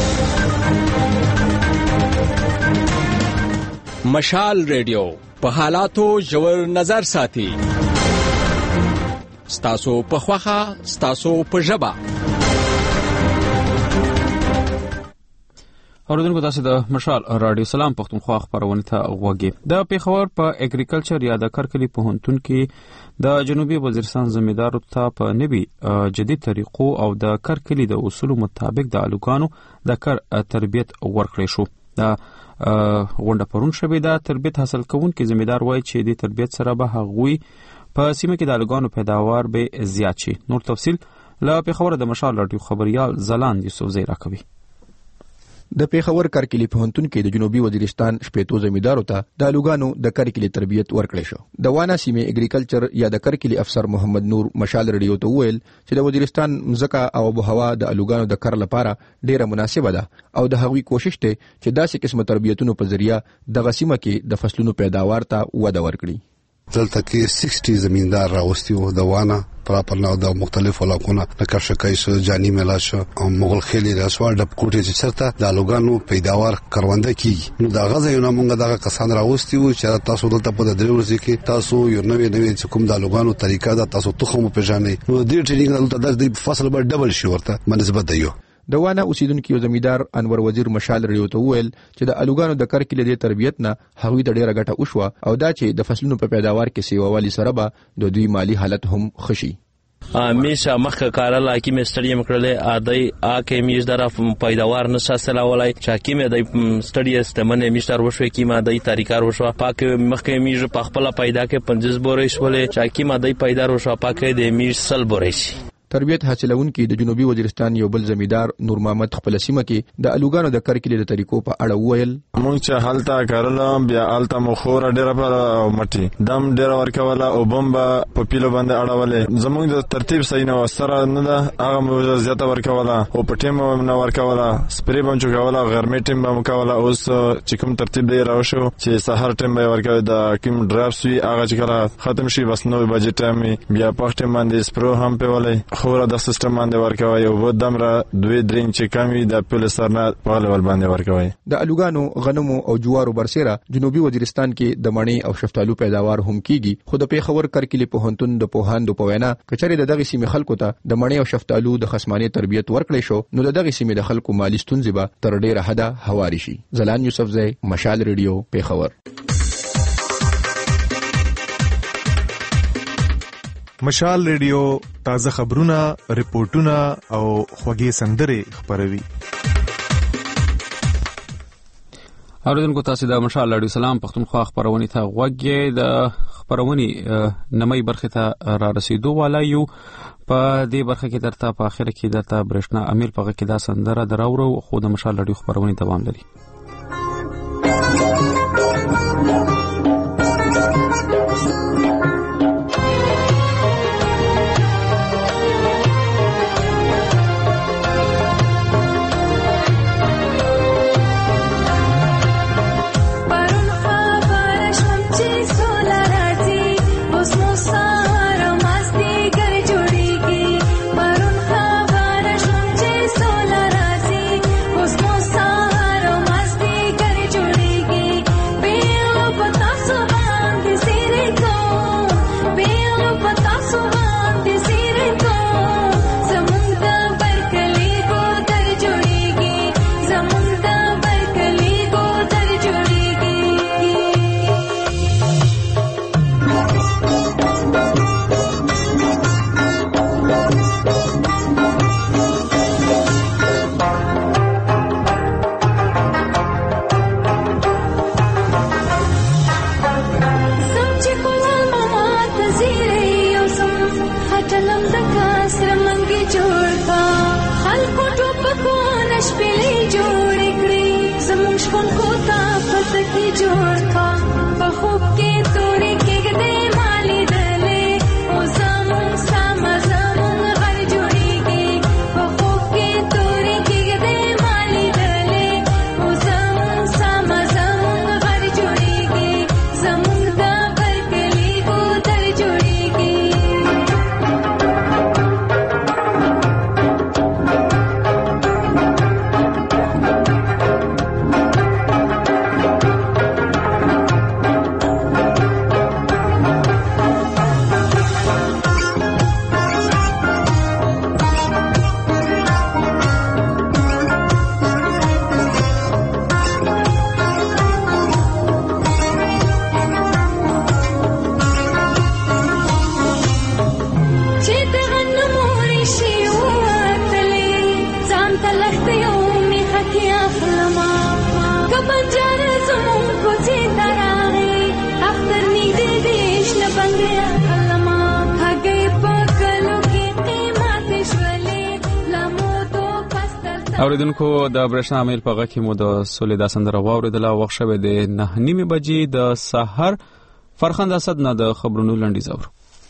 مشال رادیو په حالاتو ژور نظر ساتي. ستاسو په خوخه ستاسو په ژبه.
اوریدونکو تاسو د مشال رادیو سلام پښتونخوا خبرونه ته غوږی. د پیښور په اګریکلچر یا د کرکلی پوهنتون کې د جنوبي وزیرستان زمیندارو ته په نوي جدید طریقو او د کرکلی د اصولو مطابق د الوګانو د کر تربیت ورکړی شو. د غونډه پرون شوې ده. تربیت حاصل کوونکي زمیندار وایي چې د تربیت سره به هغوی په سیمه کې د الوګانو پیداوار به زیات شي. نور تفصیل له پیښور د مشال رادیو خبريال زلاند یوسف زیرا کوي.
د پیښور کرکلی پوهنتون کې د جنوبي وزیرستان شپېتو زمیندارو ته د الوګانو د کرکلی تربیت ورکړی شو. د وانا سیمې اګریکلچر یا د کرکلی افسر محمد نور مشال رډیو ته وویل چې د وزیرستان مزکا او آبوهوا د الوګانو د کر لپاره ډیره مناسبه ده او د هغوی کوشش ته چې داسې قسمه تربیتونو په ذریعہ د غسیمه کې د فصلونو پیداوار ته وده ورکړي.
دلته کې شصت زمیندار راوستي وو د وانا پراپر نو د مختلفو علاقونو لکه شکایس جانی ملاش او مغل خېلی رسوال د کوټې چې چرته د الوګانو پیداوار کرونده کیږي. نو دا غزه یو نمونګه دغه کسان راوستي وو چې تاسو دلته په درې ورځې کې تاسو یو نوې نوې کوم د الوګانو طریقه دا تاسو تخم په ژانې نو د ټریننګ دلته د فصل به ډبل شي ورته مناسبت دی.
د وانا اوسیدونکو زمیندار انور وزیر مشال رډیو ته وویل چې د الوګانو د کرکلی د تربیت نه هغوی د ډیره ګټه وشوه او دا چې د فصلونو په پیداوار کې سیووالي سره به د دوی مالی حالت هم خشي.
میشه مخه کارلا کی مستډیم کړل ادای اکه میش در پیداوار نشاسلا ولای چاکی مې د سټډی استمنه میشتر وشو کی ما دای طریقار وشو پاک مخه میش په خپل پیدا کې پنځه بورې شولې چاکی ما دای پیدا وشو پاکه د میش سل بورې.
تربیت حاصلونکو د جنوبي وزیرستان یو بل زمیندار نور محمد خپل سیمه کې د الوګانو د کرکلی د طریقو په اړه وویل.
مونږ چې حالتا کارل بیا حالتا مخور ډیره پر مټي دم ډیره ورکواله او بمبا په پیلو باندې اړولې زموږ د ترتیب صحیح نه وسره نه ده هغه مو زیاته ورکواله او په ټیم نه ورکواله سپری بم چوکواله غرمې ټیم بم کوله اوس چې کوم ترتیب دی راوشو چې سحر ټیم به ورکوي د کوم ډراپس وی هغه چې کله ختم شي بس نو بجټ ټیم بیا په ټیم باندې سپرو هم په ولې خورا د سیستم باندې ورکوي او ود دمره دوی درین چې کمی د پولیس سره په لول باندې ورکوي.
د الوګانو غنمو او جوارو برسره جنوبي وزیرستان کې د مڼې او شفتالو پیداوار هم کیږي. خو د پیښور کرکلی پوهنتون د پوهاندو په وینا کچري د دغه سیمې خلکو ته د مڼې او شفتالو د خصمانه تربیت ورکړې شو نو د دغه سیمې د خلکو مالی ستونزې به تر ډیره حده هواري شي. زلان یوسفزی مشال رډیو پیښور.
مشال ریډیو تازه خبرونه، ریپورتونه او خوږې سندرې خبروي.
اوریدونکو تاسو د مشال رادیو سلام پښتونخوا خبرونه ته غوږی د خبرونه نمای برخه ته را رسیدو ولایو. په دې برخه کې درته په اخر کې درته برښنا امیر په کې دا سندره دراورو خو د مشال رادیو خبرونه دوام لري. اوریدونکو د برېښنا میل په غږ کې مو د سولې د سندره واوریدله. وخت شوی د نه نیمې بجې د سحر. فرخنده اسد نه د خبرونو لنډیز اورو.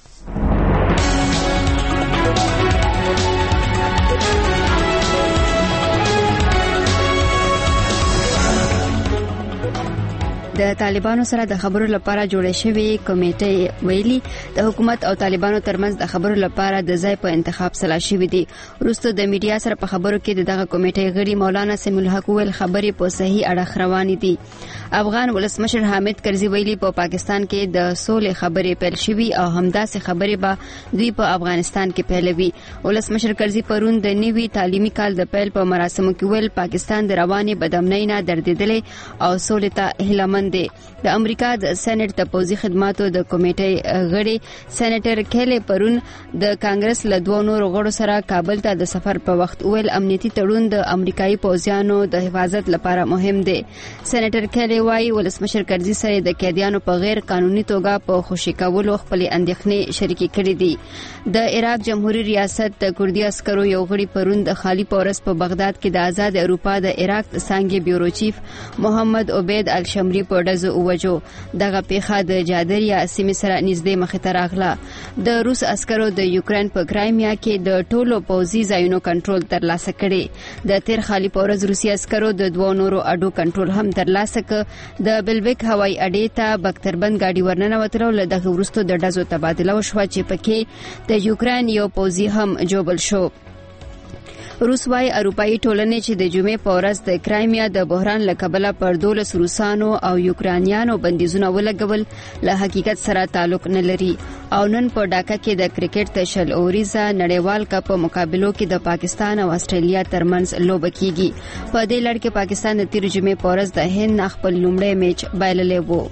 د طالبانو سره د خبرو لپاره جوړه شوې کمیټه ویلي د حکومت او طالبانو ترمنځ د خبرو لپاره د ځای په انتخاب سلا شوې دي. وروسته د میډیا سره په خبرو کې دغه کمیټه غړي مولانا سمیع الحق ویل خبرې په صحیح اړخ روانې دي. افغان ولسمشر حامد کرزي ویلي په پا پاکستان کې د سولې خبرې پیل شوې او همداسې خبرې به دوی په افغانستان کې پیلوي. ولسمشر کرزي پرون د نوي تعلیمي کال د پیل په مراسمو کې ویل پاکستان د رواني بدامنۍ نه دردېدلې او سولې ته هیله دی. د امریکا د سېنات د پوزي خدماتو د کمیټې غړي سېنیټر کېلی پرون د کانګرس له دوه نورو غړو سره کابل ته د سفر په وخت ویل امنیتي تړون د امریکایي پوځیانو د حفاظت لپاره مهم دی. سېنیټر کېلی وايي ولسمشر کرزي سره د قیدیانو په غیر قانوني توګه په خوشي کولو خپل اندېښنې شریکې کړې دي. د عراق جمهوریت ریاست د کوردي عسکرو یو غړي پرون د خالی پورس په بغداد کې د آزاد اروپا د عراق څنګه بیورو چیف محمد عبید الشمری په ډزو ووجو. دغه پیښه د جادریا سیمې سره نږدې مخې ته راغله. د روس عسکرو د یوکرين په کرایمیا کې د ټولو پوځي ځایونو کنټرول ترلاسه کړي. د تیر خالی پورز روسي عسکرو د دوه نورو اډو کنټرول هم ترلاسه ک. د بلبک هوایي اډې ته بختربند گاډي ورننوتلو له دغه وروسته د ډزو تبادله وشوه چې پکې د یوکرين یو پوځي هم جوبل شو. روس وايي اروپאי ټولنې چې د جمعې په ورځ د کرایمیا د بحران له کبله پر دولس روسانو او یوکرانیانو بندیزونه ولګول له حقیقت سره تعلق نه لري او نن په ډاکا کې د کرکټ د شل اوریزه نړیوال کپ په مقابلو کې د پاکستان او استرالیا ترمنځ لوبه کیږي. په دې لړ کې پاکستان د تیر جمعې په ورځ د هند خپل لومړی میچ بایللی وو.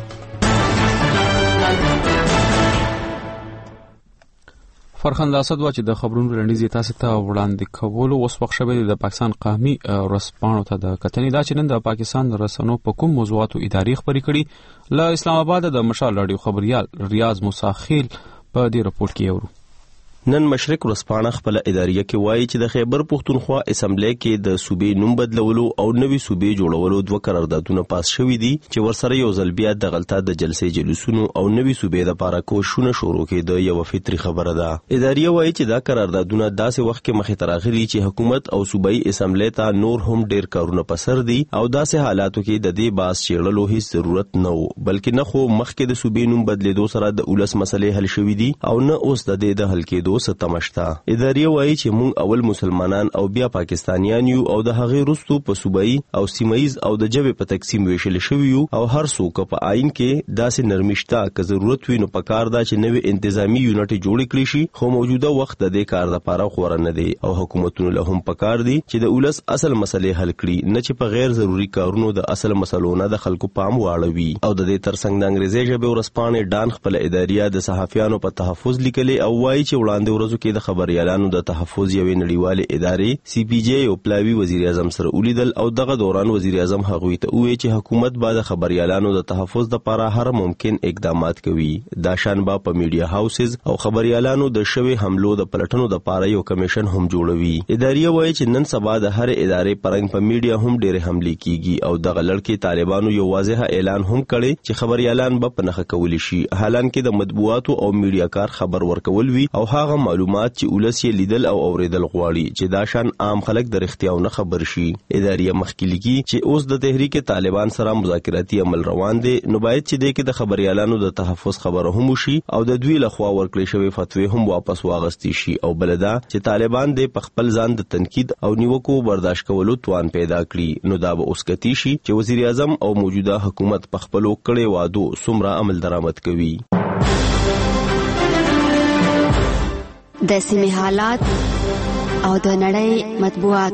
فرخنده اسد وا چې د خبرونو لنډیز تاسو ته وړاندې کولو اوس وخت شوی د پاکستان قومي رسپانو ته د کتنې دا چې نن د پاکستان رسنو په کوم موضوعاتو اداري خبرې کړي. له اسلام آباد د مشال رادیو خبريال ریاض موساخیل په دې رپورت کې اورو.
نن مشرق ورځپاڼه خپل اداریه کې وایي چې د خیبر پښتونخوا اسمبلی کې د صوبې نوم بدلولو او نوي صوبې جوړولو دوه قراردادونه پاس شوي دي چې ورسره یو ځل بیا د غلطه د جلسې جلوسونو او نوي صوبې لپاره کوښښونه شروع کېده یو فطري خبره ده. اداریه وایي چې دا قراردادونه داسې وخت کې مخې ته راغلي چې حکومت او صوبایي اسمبلی ته نور هم ډیر کارونه پسر دي او داسې حالاتو کې د دې باس چیرلو هیڅ ضرورت نه و بلکې نه خو مخکې د صوبې نوم بدلیدو سره د اولس مسلې حل شوي دي او نه اوس د دې د حل کېدو ستمشتا. اداریه وایي چې مونږ اول مسلمانان او بیا پاکستانیان یو او د هغې وروستو په صوبایي او سیمایي او د ژبې په تقسیم ویشل شوي یو او هر څوک په آئین کې داسې نرمښتا که ضرورت وي نو پکار دا چې نوې انتظامی یونټ جوړ کړي شي خو موجوده وخت د دې کار لپاره خور نه دی او حکومتونو له هم پکار دي چې د اولس اصل مسلې حل کړي نه چې په غیر ضروري کارونو د اصل مسلو نه د خلکو پام واړوي. او د دې ترڅنګ د انګریزي ژبې ورسپانې ډان خپل اداریه د صحافیانو په تحفظ لیکلي او وایي چې وړاندې ورځو کې د خبريالانو د تحفظ یوې نړیوالې ادارې سی پی جی او پلاوی وزیر اعظم سره ولیدل او دغه دوران وزیر اعظم هغوی ته وویل چې حکومت به د خبريالانو د تحفظ لپاره هر ممکن اقدامات کوي. دا شان به په میډیا هاوسز او خبريالانو د شوی حملو د پلټنو لپاره یو کمیشن هم جوړوي. ادارې وایي چې نن سبا د هر ادارې پرنګ په میډیا هم ډېر حملې کیږي او دغه لړ طالبانو یو واضح اعلان هم کړی چې خبريالان به پنهخه کولی شي حالانکه د مطبوعاتو او میډیا کار خبر ورکول وی او هغه معلومات چې ولس یې لیدل او اوریدل غواړي چې دا شان عام خلک د اختیاونه خبر شي. اداریه مخکلیږي چې اوس د تحریک طالبان سره مذاکراتي عمل روان دي نو باید چې د کې د خبريالانو د تحفظ خبره هم شي او د دوی لخوا ورکړې شوی فتوی هم واپس واغستی شي او بلدا چې طالبان د خپل ځان د تنقید او نیوکو برداشت کولو توان پیدا کړي نو دا به اوس کتی شي چې وزیر اعظم او موجوده حکومت په خپل کړي وادو څومره عمل درآمد کوي.
د سیمې حالات او د نړۍ مطبوعات.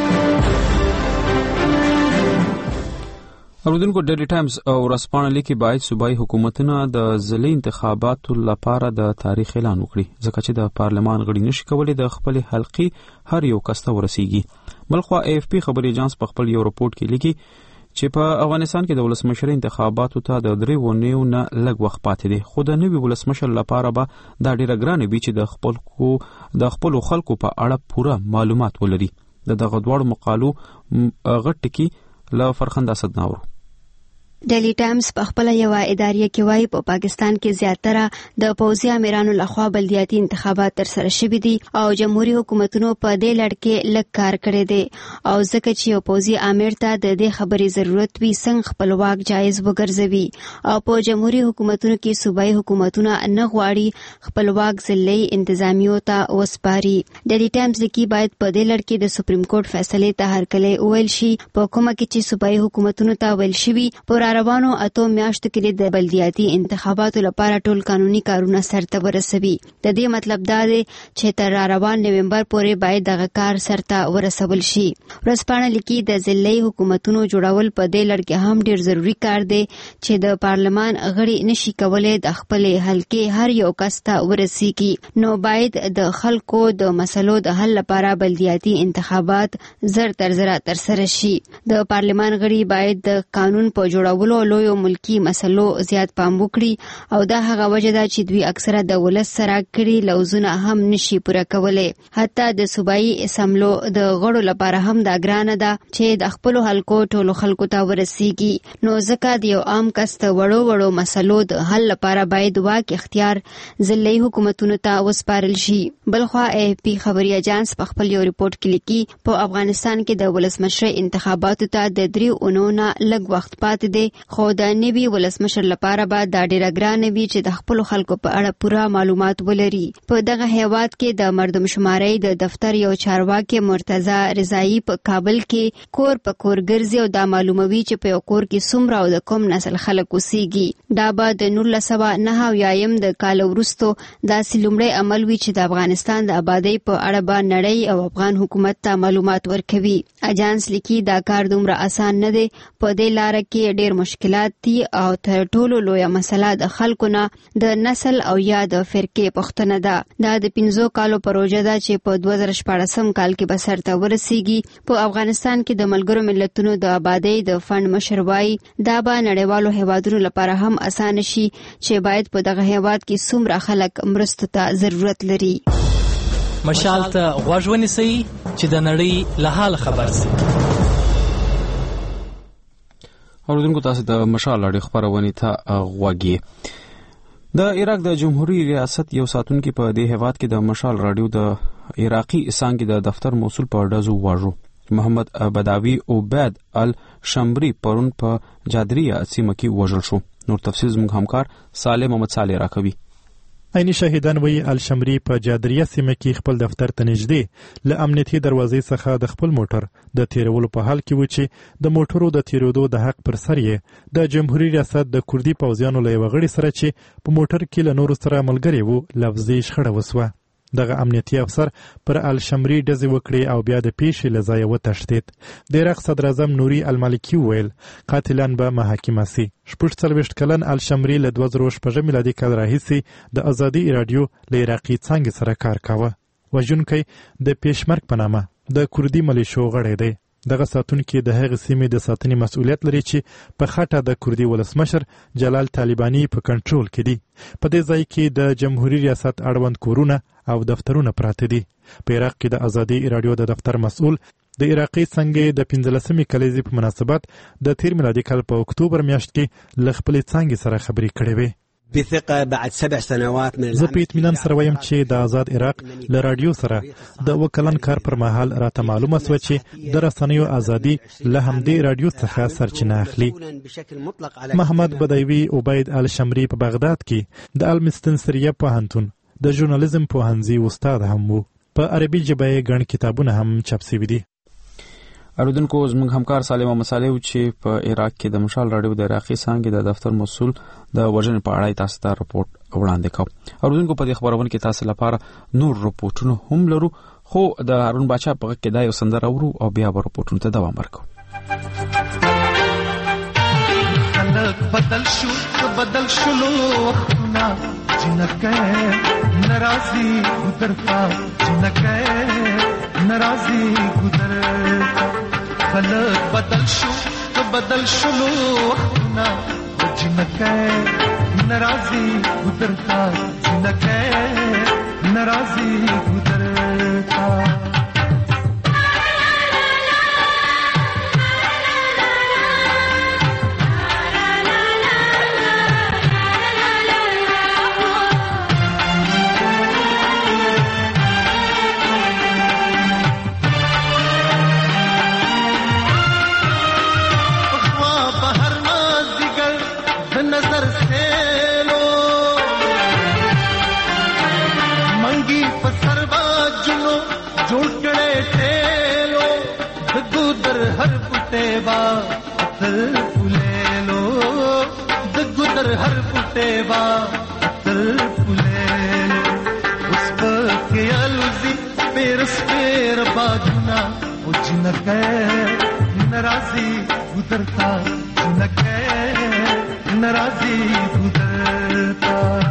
اوریدونکو ډیلی ټایمز او ورځپاڼه لیکي باید صوبایي حکومتونه د ځلي انتخاباتو لپاره د تاریخ اعلان وکړي ځکه چې د پارلمان غړي نشي کولی د خپل حلقي هر یو کس ته ورسیږي. بلخوا ای اف پی خبري ایجنس په خپل یو رپورت کې لیکي چې په افغانستان کې د ولسمشر انتخاباتو ته د درې ونیو نه لږ وخت پاتې دی خو د نوي ولسمشر لپاره به دا ډیره ګرانه وي چې د خپل کو د خپل خلکو په اړه پوره معلومات ولري. د دغه دوړ مقالو غټ کی له فرخنده اسد ناورو.
ډیلی ټایمز په خپل یو ادارې کې وایي په پاکستان کې زیاتره د پوځي امیرانو لخوا بلدیاتي انتخابات تر سره شوي دي او جمهوریت حکومتونو په دې لړ کې لږ کار کړی دی او ځکه چې یو پوځي امیر ته د دې خبرې ضرورت وي څنګه خپل واک جایز وګرځوي او په جمهوریت حکومتونو کې صوبایي حکومتونه نه غواړي خپل واک ځلې انتظامیو ته وسپاري. ډیلی ټایمز لیکي باید په دې لړ کې د سپریم کورټ فیصلې ته هرکلی وویل شي په کومه کې چې صوبایي حکومتونو ته ویل شوي په روانو اته میاشتو کې د بلدیاتي انتخاباتو لپاره ټول قانوني کارونه سرته ورسوي. د دې مطلب دا دی چې تر روان نومبر پورې باید دغه کار سرته ورسول شي. ورځپاڼه لیکي د ضلعي حکومتونو جوړول په دې لړ کې هم ډیر ضروری کار دی چې د پارلمان غړي نشي کولای د خپل حلقې هر یو کس ته ورسیږي. نو باید د خلکو د مسلو د حل لپاره بلدیاتي انتخابات زر تر زر تر سره شي. د پارلمان غړي باید د قانون په جوړولو لویو ملکی مسلو زیات پام وکړي او دا هغه وجه ده چې دوی اکثره د ولس سره کړي لوزونه هم نشي پوره کولای. حتی د صوبایي اسمبلو د غړو لپاره هم دا ګرانه ده چې د خپل حلقو ټولو خلکو ته ورسیږي. نو ځکه د یو عام کس ته وړو وړو مسلو د حل لپاره باید واک اختیار ضلعي حکومتونو ته وسپارل شي. بلخوا ای پی خبري اجانس په خپل یو ریپورت کې لیکي په افغانستان کې د ولسمشر انتخاباتو ته د دریو اونو نه لږ وخت پاتې دی خو د نوي ولسمشر لپاره به دا ډیره ګرانه وي چې د خپل خلکو په اړه پوره معلومات ولري. په دغه هیواد کې د مردم شماري د دفتر یو چارواکي مرتضی رضایی په کابل کې کور په کور ګرځي او دا معلوموي چې په یو کور کې څومره او د کوم نسل خلک اوسېږي. دا به د نولس سوه نهه اویایم د کال وروسته داسې لومړی عمل وي چې د افغانستان د آبادۍ په اړه به نړۍ او افغان حکومت ته معلومات ورکوي. اجانس لیکي دا کار دومره اسان نه دی. په دې لار کې ډیر مشکلات دي او تر ټولو لویه مسله د خلکو نه د نسل او یا د فرقې پوښتنه ده. دا د پنځو کالو پروژه ده چې په دوه زره شپاړسم کال کې به سرته ورسیږي. په افغانستان کې د ملګرو ملتونو د آبادۍ د فند مشر وایي دا به نړیوالو هیوادونو لپاره هم اسانه شي چې باید په دغه هیواد کې څومره خلک مرستو ته ضرورت لري.
مشال ته غوږ ونیسئ چې د نړۍ له حال خبر شئ.
اوردونکو تاسو د مشال اړې خبرونه ته غوږی. د عراق د جمهوریت ریاست یو ساتونکي په دې هیواد کې د مشال رادیو د عراقي څنګه د دفتر موصول په ډزو واژو. محمد بداوی عبید الشمری پرون په جادریه سیمه کې وژل شو. نور تفصیل زموږ همکار صالح محمد صالح راکوي.
عیني شهیدان وی الشمری په جادریه سیمه کې خپل دفتر ته نږدې له امنیتي دروازې څخه د خپل موټر د تیرولو په حال کې و چې د موټرو د تیرودو د حق پر سر یې د جمهوریت ریاست د کوردي پوځیانو له یو غړي سره چې په موټر کې له نورو سره ملګری وو لفظي شخړه وسوه. دغه امنیتي افسر پر الشمری ډزې وکړې او بیا د پیښې له ځایه وتښتېد. د عراق صدر اعظم نوري المالکي وویل قاتلان به محاکمه سي. شپږ څلوېښت کلن الشمری له دوه زره شپږم میلادي کال راهیسې د ازادي راډیو له عراقي څانګې سره کار کاوه. وژونکی د پیشمرګ په نامه د کوردي ملیشو غړی دی. دغه ساتونکي د هغې سیمې د ساتنې مسؤلیت لري چې په خټه د کوردي ولسمشر جلال طالباني په کنټرول کې دي. په دې ځای کې د جمهوریت ریاست اړوند کورونه او دفترونه پراته دي. په عراق کې د ازادي راډیو د دفتر مسؤل د عراقي څنګه د پنځلسمې کلیزې په مناسبت د تیر میلادي کال په اکتوبر میاشت کې له خپلې څانګې سره خبرې کړې وې.
بثقه بعد سبع سنوات من
زه په اطمینان سره وایم چې د آزاد عراق له راډیو سره د وکلن کار پر مهال راته معلومه سوه چې د رسنیو ازادي له همدې راډیو څخه سرچینه اخلي. محمد بداوی عبید الشمری په بغداد کې د المستنصریه پوهنتون د ژورنالیزم پوهنځي استاد هم وو. په عربي ژبه یې ګڼ کتابونه هم چاپ شوي دي.
اردوونکو زموږ همکار سالم مسالې چې په عراق کې د مشال راډیو د عراقي څانګې د دفتر مسؤل د وژنې په اړه تاسو ته راپورټ وړاندې کوم. اردوونکو په دې خبرونه کې تاسو لپاره نور راپورټونه هم لرو خو د هارون باچا په کې دا یو سندره ورو او بیا به راپورټونه ته دوام ورکو.
خلق بدل شو بدل شلو وختونه جنکه ناراضي ګذرتا جنکه ناراضي ګذرتا خلق بدل شو بدل شلو وختونه جنکه ناراضي ګذرتا جنکه ناراضي ګذرتا गुदर हर पुटे बा अतल फुले लो द गुदर हर पुटे बा अतल फुले लो उस पर के अलुजी पेरस पेर बाजुना उजनके नाराजी गुदरता उजनके नाराजी गुदरता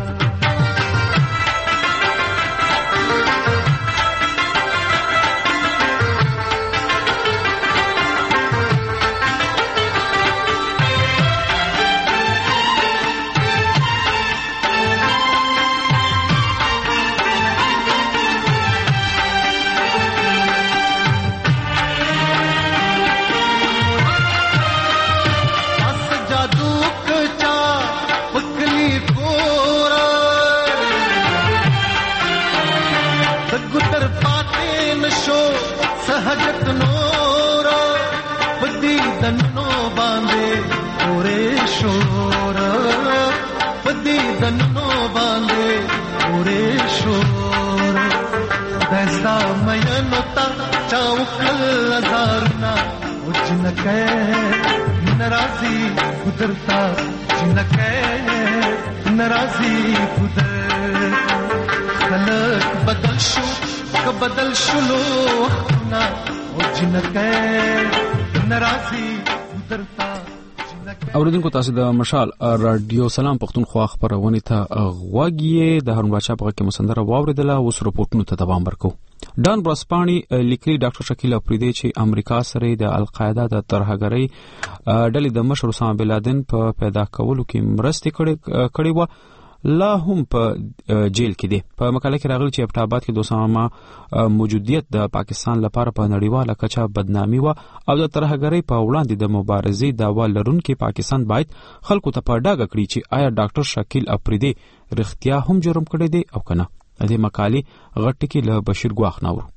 सहजत नोरा बदी दन्नो बांधे पूरे शोर बदी दन्नो बांधे पूरे शोर दैसा मयनोता चाउकल लजारना उजनके नाराजी गुदरता जिनके नाराजी गुदर खलक बदल शो बदल शुलो ना उजनके नाराजी गुदरता
اوریدونکو تاسو د مشال رادیو سلام پښتونخوا خبرونه ته غوږی د هارون بادشاہ په کې مسندره واوریدله اوس رپورټونو ته دوام ورکو. ډان براسپانی لیکلي ډاکټر شکیل افریدی چې امریکا سره د القاعده د ترهګرۍ ډلې د مشر اسامه بن لادن په پیدا کولو کې مرسته کړې کړې و لا هم په جیل کې دي. په مقاله کې راغلی چې ابټاباد کې د اسامه موجودیت د پاکستان لپاره په نړیواله کچه بدنامي و او د ترهګرۍ په وړاندې د مبارزې دعوا لرونکي پاکستان باید خلکو ته په ډاګه کړي چې آیا ډاکټر شکیل افریدی رښتیا هم جرم کړی دی او کنه. د دې مقالې غټ کې له بشیر ګواخ نور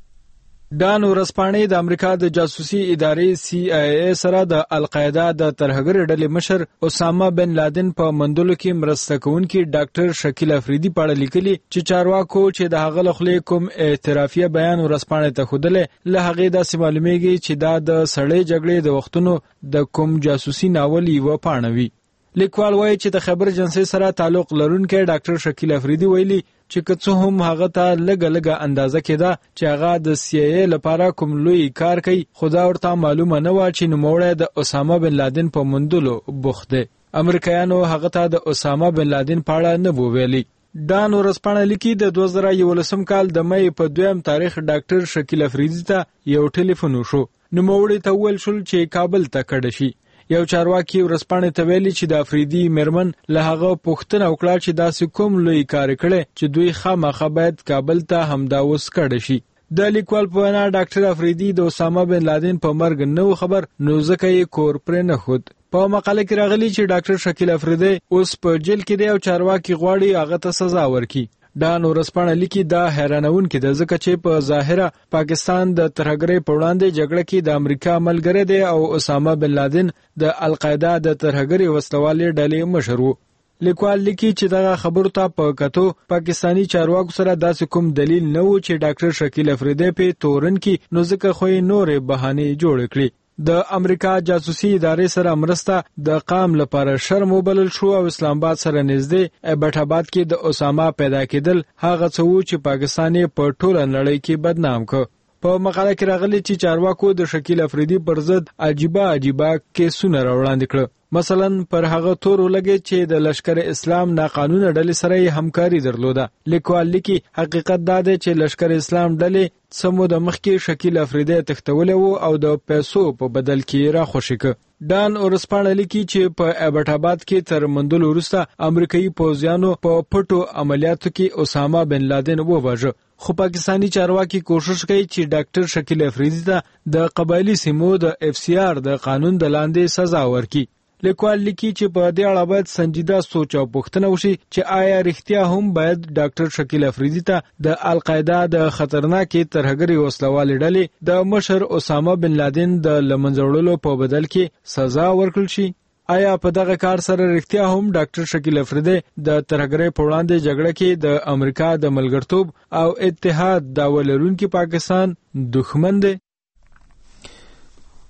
ډان ورسپانی د امریکا د جاسوسي ادارې سی آی ای سره د القاعده د ترهګر ډلې مشر اسامه بن لادن په مندلو کې مرسته کوونکي ډاکټر شکیل افریدی په اړه لیکلي چې چارواکو چې د هغه لخلې کوم اعترافیه بیان ورسپانی ته خوده له هغه د سیمالمیږي چې دا د سړې جګړې د وختونو د کوم جاسوسي ناول یو پاڼوي. لیکوال وایي چې د خبر جنسي سره تعلق لرونکي ډاکټر شکیل افریدی ویلي چې کڅو هم هغه ته لګ لګ اندازه کېده چې هغه د سی ای ای لپاره کوم لوی کار کوي، خدا ورته معلومه نه و چې نوموړی د اسامه بن لادن په موندلو بوخت دی. امریکایانو هغه ته د اسامه بن لادن په اړه نه وو ویلي. ډان ورسپانه لیکي د دوه زره یولسم کال د مې په دویم تاریخ ډاکټر شکیل افریدی ته یو ټلیفون وشو. نوموړی ته ویل شول چې کابل ته کډه شي. یو چارواکي ورسپانه ته ویلي چې د افریدی مرمن له هغه پوښتنه وکړه چې داسې کوم لوی کار کړي چې دوی خامخا باید کابل ته همدا وس کډه شي. د لیکوال په وینا ډاکټر افریدی د اسامه بن لادن په مرګ نو خبر نو ځکه یې کور پرې نه خود. په مقاله کې راغلی چې ډاکټر شکیل افریدی اوس په جیل کې دی او چارواکي غواړي هغه ته سزا ورکړي. ډان ورسپانه لیکي دا حیرانونکې ده ځکه چې په ظاهره پاکستان د ترهګرۍ په وړاندې جګړه کې د امریکا ملګری دی او اسامه بن لادن د القاعده د ترهګرۍ وسلوالې ډلې مشر و. لیکوال لیکي چې دغه خبرو ته په کتو پاکستانی چارواکو سره داسې کوم دلیل نه و چې ډاکټر شکیل افریدی په تورن کې نو ځکه خو یې نورې بهانې جوړ کړي. د امریکا جاسوسي ادارې سره مرسته د قام لپاره شرم وبلل شو او اسلام آباد سره نږدې ایبټ آباد کې د اسامه پیدا کېدل هغه څه وو چې پاکستان په ټوله نړۍ کې بدنام کړ. په مقاله کې راغلی چې چارواکو د شکیل افریدی پر ضد عجیبه عجیبه کیسونه راوړاندې کړ. مثلا پر هغه تور ولګي چې د لشکر اسلام ناقانونه ډلې سره همکاري درلوده. لیکوال لیکي حقیقت دا دی چې لشکر اسلام ډلې سمو د مخکې شکیل افریدی تختولې وو او د پیسو په بدل کې را خوشی ک. ډان اورسپانه لیکي چې په ایبټ آباد کې تر مندل وروسته امریکایي پوځیانو په پټو عملیاتو کې اسامه بن لادن وواژه. خو پاکستانی چارواکي کوشش کوي چې ډاکټر شکیل افریدی ته د قبایلی سیمو د اف سی آر د قانون د لاندې سزا ورکړي. لیکوال لیکي چې په دې اړه باید سنجیده سوچ او پوښتنه وشي چې آیا رښتیا هم باید ډاکټر شکیل افریدی ته د القاعده د خطرناکې ترهګرۍ وسلوالې ډلې د مشر اسامه بن لادن د لمنځه وړلو په بدل کې سزا ورکړل شي. آیا په دغه کار سره رښتیا هم ډاکټر شکیل افریدی د ترهګرۍ په وړاندې جګړه کې د امریکا د ملګرتوب او اتحاد دعوه لرونکي پاکستان دښمن دی؟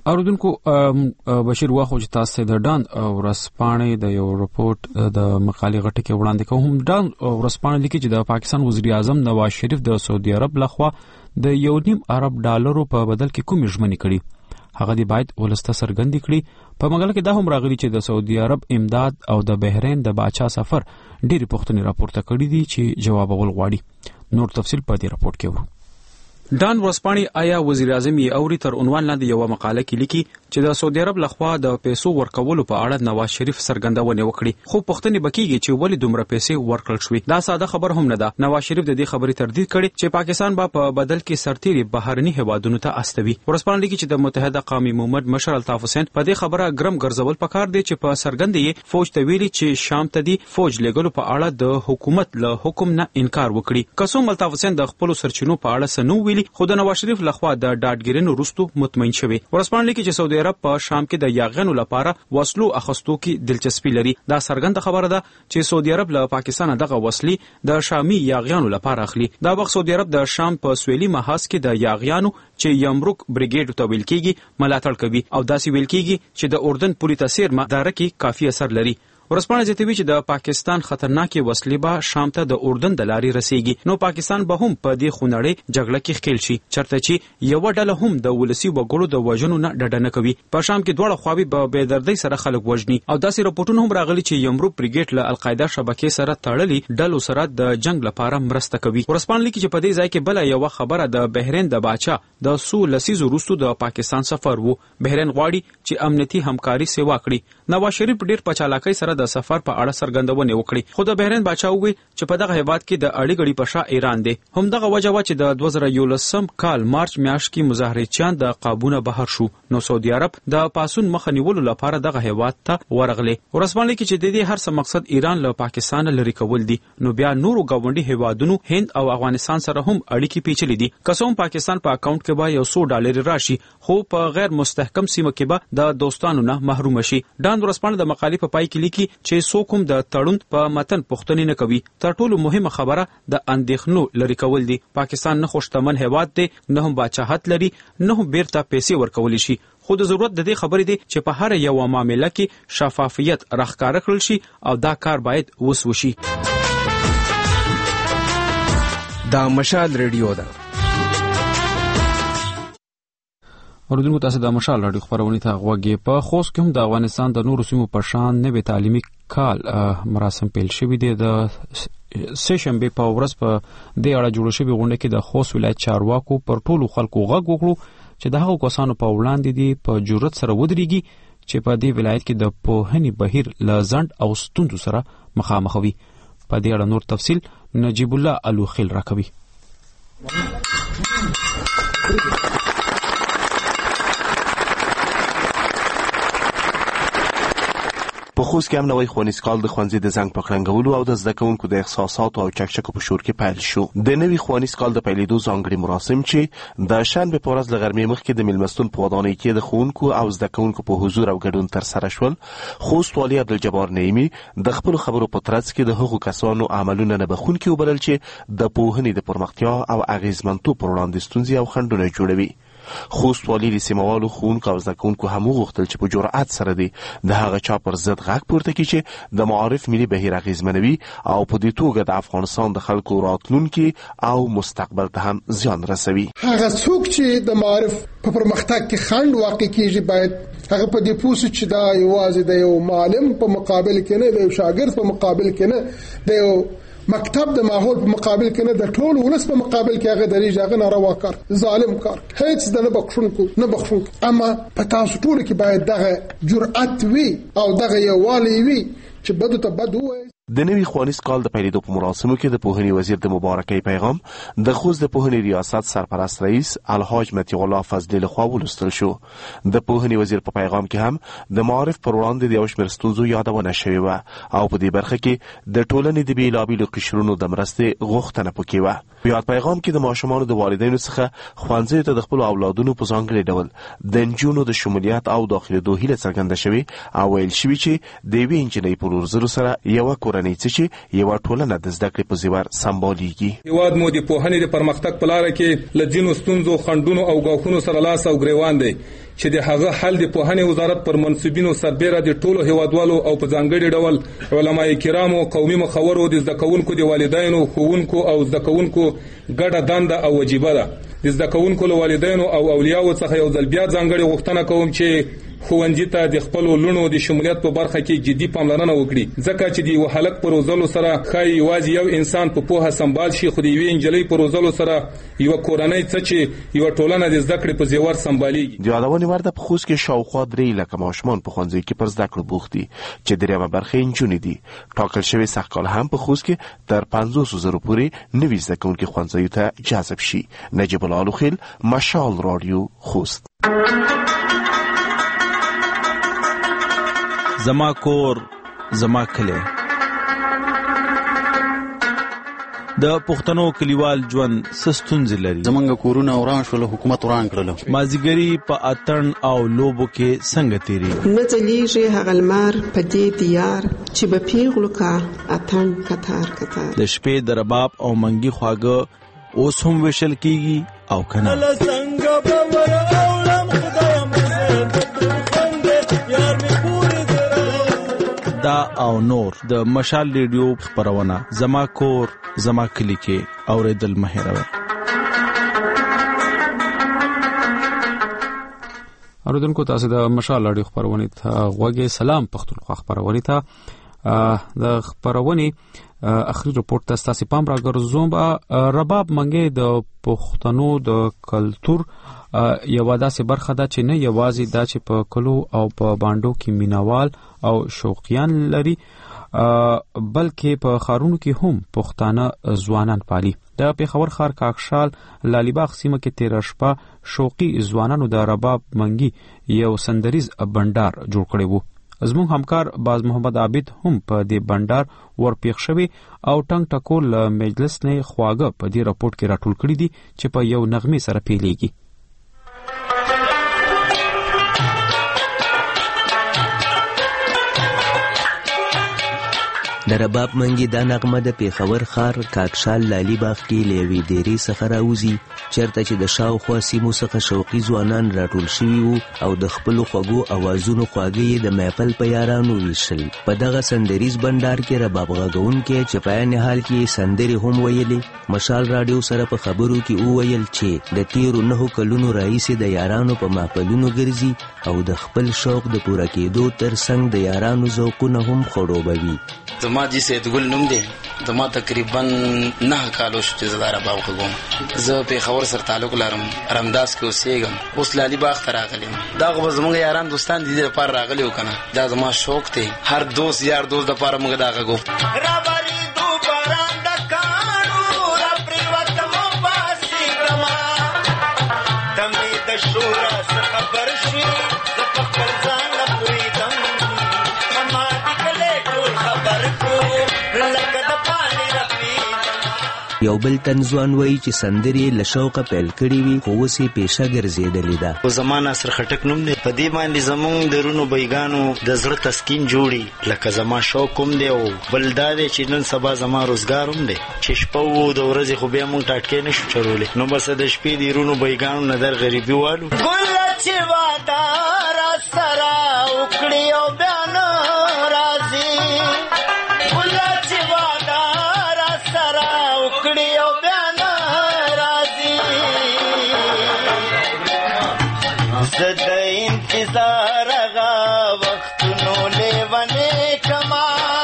اوردونکو بشیر واخو چې تاسو د ډان ورسپانې د یو رپورت د مقالې غټه کې وړاندې کوم. ډان ورسپانې لیکي چې د پاکستان وزیر اعظم نواز شریف د سعودي عرب لخوا د یو نیم ارب ډالرو په بدل کې کوم ژمنې کړي هغه دی باید ولسته سرګندې کړي. په مګل کې دا هم راغلي چې د سعودي عرب امداد او د بحرین د باچا سفر ډېری پوښتنې راپورته کړي دي چې جواب ول غواړي. نور تفصیل په دې راپورت کې ورو. ډان ورسپانې آیا وزیر اعظم یې اوري تر عنوان لاندې یو مقاله کې لیکي چې د سعودي عرب لخوا د پیسو ورکولو په اړه نواز شریف سرګندونه وکړي. خو پوښتنې بکیږي چې ولې دومره پیسې ورکړل شوې. دا ساده خبر هم نه ده. نواز شریف د دې خبرې تردید کړي چې پاکستان به په بدل کې سرتیري بهرني هوادونو ته استوي. ورسپانې لیکي چې د متحده قومي مومند مشر الطاف حسین په دې خبره ګرم ګرځول پکار دی چې په سرګندې فوج ته ویلي چې شام ته دی فوج لګولو په اړه د حکومت له حکم نه انکار وکړي. قسم الطاف حسین د خپل سرچینو په اړه سنو ویلي خو د نواز شریف لخوا د ډاډګیرنو وروسته مطمئن شوی. ورسپانې لیکي چې سعودي عرب په شام کې د یاغیانو لپاره وسلو اخستو کې دلچسپي لري. دا څرګنده خبره ده چې سعودي عرب له پاکستان دغه وسلې د شامي یاغیانو لپاره اخلي. دا وخت سعودي عرب د شام په سویلي محاذ کې د یاغیانو چې یمروک بریګیډ ته ویل کېږي ملاتړ کوي او داسې ویل کېږي چې د اردن پوری تاثیر مدار کې کافي اثر لري. ورسپانې زیاتوي چې د پاکستان خطرناکې وسلې به شام ته د اردن د لارې رسیږي. نو پاکستان به هم په دې خونړۍ جګړه کې ښکیل شي چرته چې یو ډله هم د ولسی وګړو د وژنو نه ډډه نه کوي. په شام کې دواړه خواوې په بېدردۍ سره خلک وژني او داسې راپورټونه هم راغلي چې یمروک بریګیډ له القاعده شبکې سره تړلي ډلو سره د جنگ لپاره مرسته کوي. ورسپانې لیکي چې په دې ځای کې بل یو خبره د بحرین د باچا د سو لسیزو وروسته د پاکستان سفر وو. بحرین غواړي چې امنیتي همکاري سیوا کړي. نواز شریف ډېر په چالاکۍ سره د سفر په اړه سرګندونه وکړي. خو د بحرین باچا وویل چې په دغه هیواد کې د اړیګړي په شا ایران دی. هم دغه وجه و چې د دوه زره یولسم کال مارچ میاشت کې مظاهرچیان د قابونه بهر شو. نو سعودي عرب د پاسون مخه نیولو لپاره دغه هیواد ته ورغلی. ورسپانې لیکي چې د دې هر څه مقصد ایران له پاکستان لري کول دي. نو بیا نورو گاونډي هیوادونو هند او افغانستان سره هم اړیکې پیچلې دي. قسم پاکستان په اکاونټ کې به یو سو ډالر راشي خو په غیر مستحکم سیمه کې به د دوستانو نه محروم شي. ډان ورسپانې د مقالې په پای کې لیکي چې څوک هم د تړون په متن پوښتنې نه کوي. تر ټولو مهمه خبره د اندېښنو لري کول دي. پاکستان نه خوشتمن هیواد دی نه هم باچاحت لري نه هم بیرته پیسې ورکول شي. خو د ضرورت د دې خبرې دی چې په هر یو معاملې کې شفافیت راښکاره کړل شي او دا کار باید وس وشي.
دا مشال ریډیو ده.
اوردونکو تاسو د مشال راډیو خبرونه ته غوږی. په خوست کې هم د افغانستان د نورو سیمو په شان نوې تعلیمي کال مراسم پیل شوي دي. د سه شنبه په ورځ په دې اړه جوړ شوی غونډه کې د خوست ولایت چارواکو پر ټولو خلکو غږ وکړو چې د هغو کسانو په وړاندې دي په جرأت سره ودرېږي چې په دې ولایت کې د پوهنې بهیر له ځنډ او ستونزو سره مخامخ وي. په دې اړه نور تفصیل نجیب الله الوخیل راکوي.
په خوست کې هم نوی ښوونیز کال د ښوونځي د زنګ په کړنګولو او د زده کوونکو د احساساتو او چکچکو په شور کې پیل شو. د نوي ښوونیز کال د پیلېدو ځانګړي مراسم چې د شنبې په ورځ له غرمې مخکې د میلمستون په ودانۍ کې د ښوونکو او زده کوونکو په حضور او ګډون ترسره شول. خوست والي عبدالجبار نعیمي د خپلو خبرو په ترڅ کې د هغو کسانو عملونه نه بخښونکي وبلل چې د پوهنې د پرمختیا او اغېزمنتوب پر وړاندې ستونزې او خنډونه جوړوي. خوست والي د سیموالو ښوونکو او زده کوونکو هم وغوښتل چې په جرأت سره دی د هغه چا پر ضد غږ پورته کړي چې د معارف ملي بهیر اغېزمنوي او په دې توګه د افغانستان د خلکو راتلونکي او مستقبل ته هم زیان رسوي.
هغه څوک چې د معارف په پرمختګ کې خنډ واقع کیږي باید هغه په دې پوه شي چې دا یوازې د یو معلم په مقابل کې نه، د یو شاګرد په مقابل کې نه، د یو مکتب د ماحول په مقابل کې نه، د ټول ولس په مقابل کې هغه درېږي. هغه ناروا کار، ظالم کار، هیڅ د نه بخښونکو نه بخښونکو. اما په تاسو ټولو کې باید دغه جرأت وي او دغه یووالی وي چې بدو ته بد ووایي.
د نوي ښوونیز کال د پیلېدو په مراسمو کې د پوهنې وزیر د مبارکۍ پیغام د خوست د پوهنې ریاست سرپرست رئیس الحاج مطیع الله فضلي لخوا ولوستل شو. د پوهنې وزیر په پیغام کې هم د معارف پر وړاندې د یو شمېر ستونزو یادونه شوې وه او په دې برخه کې د ټولنې د بېلابېلو قشرونو د مرستې غوښتنه پکې وه. په یاد پیغام کې د ماشومانو د والدینو څخه ښوونځیو ته د خپلو اولادونو په ځانګړي ډول د نجونو د شمولیت او داخلېدو هیله څرګنده شوې او ویل شوي چې د یوې نجلۍ په لور زرو سره یوه کورنۍ کورنۍ څه چې یو ټولنه د زده کړې په زیور سمبالېږي.
هیواد مو د پوهنې د پرمختګ په لاره کې له ځینو ستونزو خنډونو او ګواښونو سره لاس او ګریوان دی چې د هغه حل د پوهنې وزارت پر منصبینو سربېره د ټولو هیوادوالو او په ځانګړي ډول علماء کرامو، قومي مخورو، د زده کوونکو د والدینو، ښوونکو او زده کوونکو ګډه دنده او وجیبه ده. د زده کوونکو له والدینو او اولیاءو څخه یو ځل بیا ځانګړې غوښتنه کوم چې ښوونځي ته د خپلو لوڼو د شمولیت په برخه کې جدي پاملرنه وکړي، ځکه چې د یو هلک په روزلو سره ښایي یوازې یو انسان په پوهه سمبال شي، خو د یوې نجلۍ په روزلو سره یوه کورنۍ څه چې یوه ټولنه د زده کړې په زیور سمبالېږي.
د یادونې وړ ده په خوست کې شاوخوا درې لکه ماشومان په ښوونځیو کې پر زده کړو بوخت دي چې درېیمه برخه یې نجونې دي. ټاکل شوی سږکال هم په خوست کې تر پنځوسو زرو پورې نوي زده کوونکي ښوونځیو ته جذب شي. نجیب الله الوخیل، مشال رادیو، خوست.
زما کور زما کلی. د پښتنو کلیوال ژوند ستونزې لري.
زمونږ کورونه وران شول، حکومت وران کړل.
مازیګری په اتن او لوبو کې څنګه تیری؟
نه ځلیږي هغه لمر په دې دیار چې به پیغلو کا اتن کتار کتار.
د شپې د رباب او منګي خواږه اوس هم وشل کیږي او کنه. دا او نور د مشال ریډیو خبرونه زما کور زما کلی کې اوریدل مهیروي.
اوریدونکو تاسو د مشال ریډیو خبرونه ته غوږی سلام پښتونخوا خبرونه ته د خبرونه اخري رپورت ته تاسو پام راګرځوم. رباب منګي د پښتنو د کلچر یو داسې برخه ده چې نه یوازې دا چې په کلو او په باندو کې مینوال او شوقیان لري، بلکې په خارونو کې هم پښتانه ځوانان پالي. د پیښور ښار کاکشال لالیباغ سیمه کې تیر شپه شوقي ځوانانو د رباب منګي یو سندریز بندر جوړ کړی وو. زموږ همکار باز محمد عابد هم په دې بندر ورپېښ شوی او ټنګ ټکول مجلس نه خواږه په دې راپورټ کې راټول کړی دي چې په یو نغمه سره پیلېږي.
د رباب منګي دا نغمه د پیښور ښار کاکشال لالیباغ کې لیوي ډيري څخه راوځي، چرته چې د شاوخوا سیمو څخه شوقي ځوانان راټول شوي وو او د خپلو خوږو اوازونو خواږه د محفل په یارانو ویشل. په دغه سندریز بندر کې رباب غږونکي چې په عین حال کې سندري هم ویلې مشال رادیو سره په خبرو کې وویل چې د تیرو نهو کلونو راهیسې د یارانو په محفلونو ګرځي او د خپل شوق د پوره کېدو ترڅنګ د یارانو ذوقونه هم خړوبوي.
زما جی سید ګل نوم دی، زما تقریبا نه کالو شو چې زه رباب غږوم. زه پیښور سره تعلق لرم، رمداس کې اوسېږم، اوس لالیباغ ته راغلم. دا خو زموږ یاران دوستان دي د لپاره راغلي و کنه، دا زما شوق دی. هر دوست یار دوست د لپاره موږ دا غږو.
یو بل تنځوان وایي چې سندري له شوقه پیل کړي وي خو اوس یې پیشه ګرځېدلې ده.
خو زما ناصر خټک نوم دی، په دې باندې زمونږ د رونو بیګانو د زړه تسکین جوړي، لکه زما شوق هم دی او بل دا دی چې نن سبا زما روزګار هم دی چې شپه وو د ورځې خو بیا مونږ ټاټکې نشو چرولی، نو بس د شپې د رونو بیګانو نه در غریبي والو. ګل چې واده را سره وکړي او بیا نه راځي، ګل چې واده را سره وکړي او بیا نه راځي، زه د انتظار هغه وختونو لیونې کما،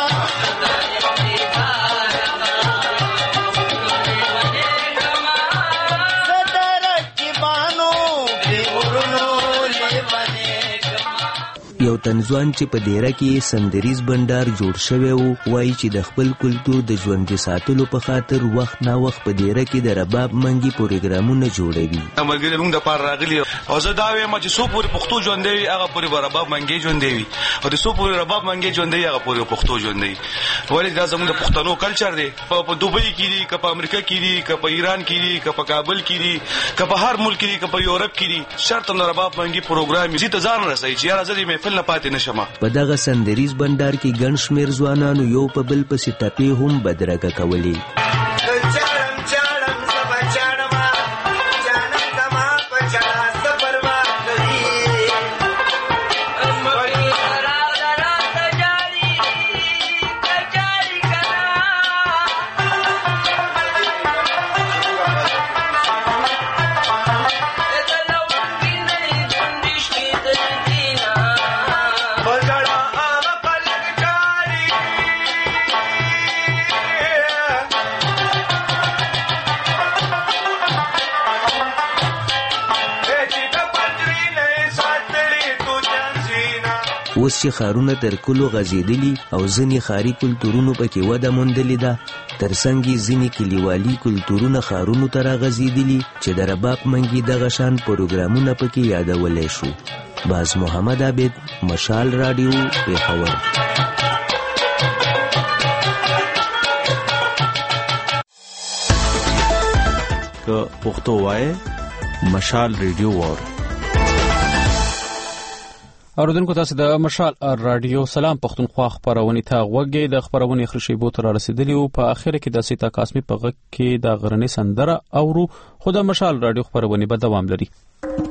زه د رقیبانو بیورونو لیونې کما.
یو تنځوان چې په دیره کې سندریز بندر جوړ شوی وو وایي چې د خپل کلتور د ژوندي ساتلو په خاطر وخت نا وخت په دیره کې د رباب منګي پروګرامونه جوړوي.
ملګري موږ د پاره راغلي او زه دا وایم چې څو پورې پښتو ژوندې وي هغه پورې رباب منګي ژوندې وي او د څو پورې رباب منګي ژوندې وي هغه پورې پښتو ژوندې وي. ولې دا زموږ د پښتنو کلچر دی، په دوبۍ کې دی، که په امریکا کې دی، که په ایران کې دی، که په کابل کې دی، که په هر ملک کې دی، که په یورپ کې دی، شرط نه رباب منګي پروګرام زی ته ځان رسوي چې یاره زه دې محفل بل نه پاتې نشم.
په دغه سندریز بندر کې ګڼ شمېر ځوانانو یو په بل پسې ټپې هم بدرګه کولې. اوس چې ښارونه تر کلو غځېدلي او ځینې ښاري کلتورونو پکې وده موندلې ده، ترڅنګ یې ځینې کلیوالي کلتورونه ښارونو ته راغځېدلي چې د رباب منګي دغه شان پروګرامونه پکې یادولی شو. باز محمد عابد، مشال راډیو، پېښور.
که پښتو وایې مشال ریډیو وور.
اوردونکو تاسو د مشال رادیو سلام پښتونخوا خبرونه ته غوږی د خبرونه خرشي بو تر رسیدلی او په اخر کې د سیتا قاسمی په غږ کې د غرنې سندره او خو د مشال رادیو خبرونه به دوام لري.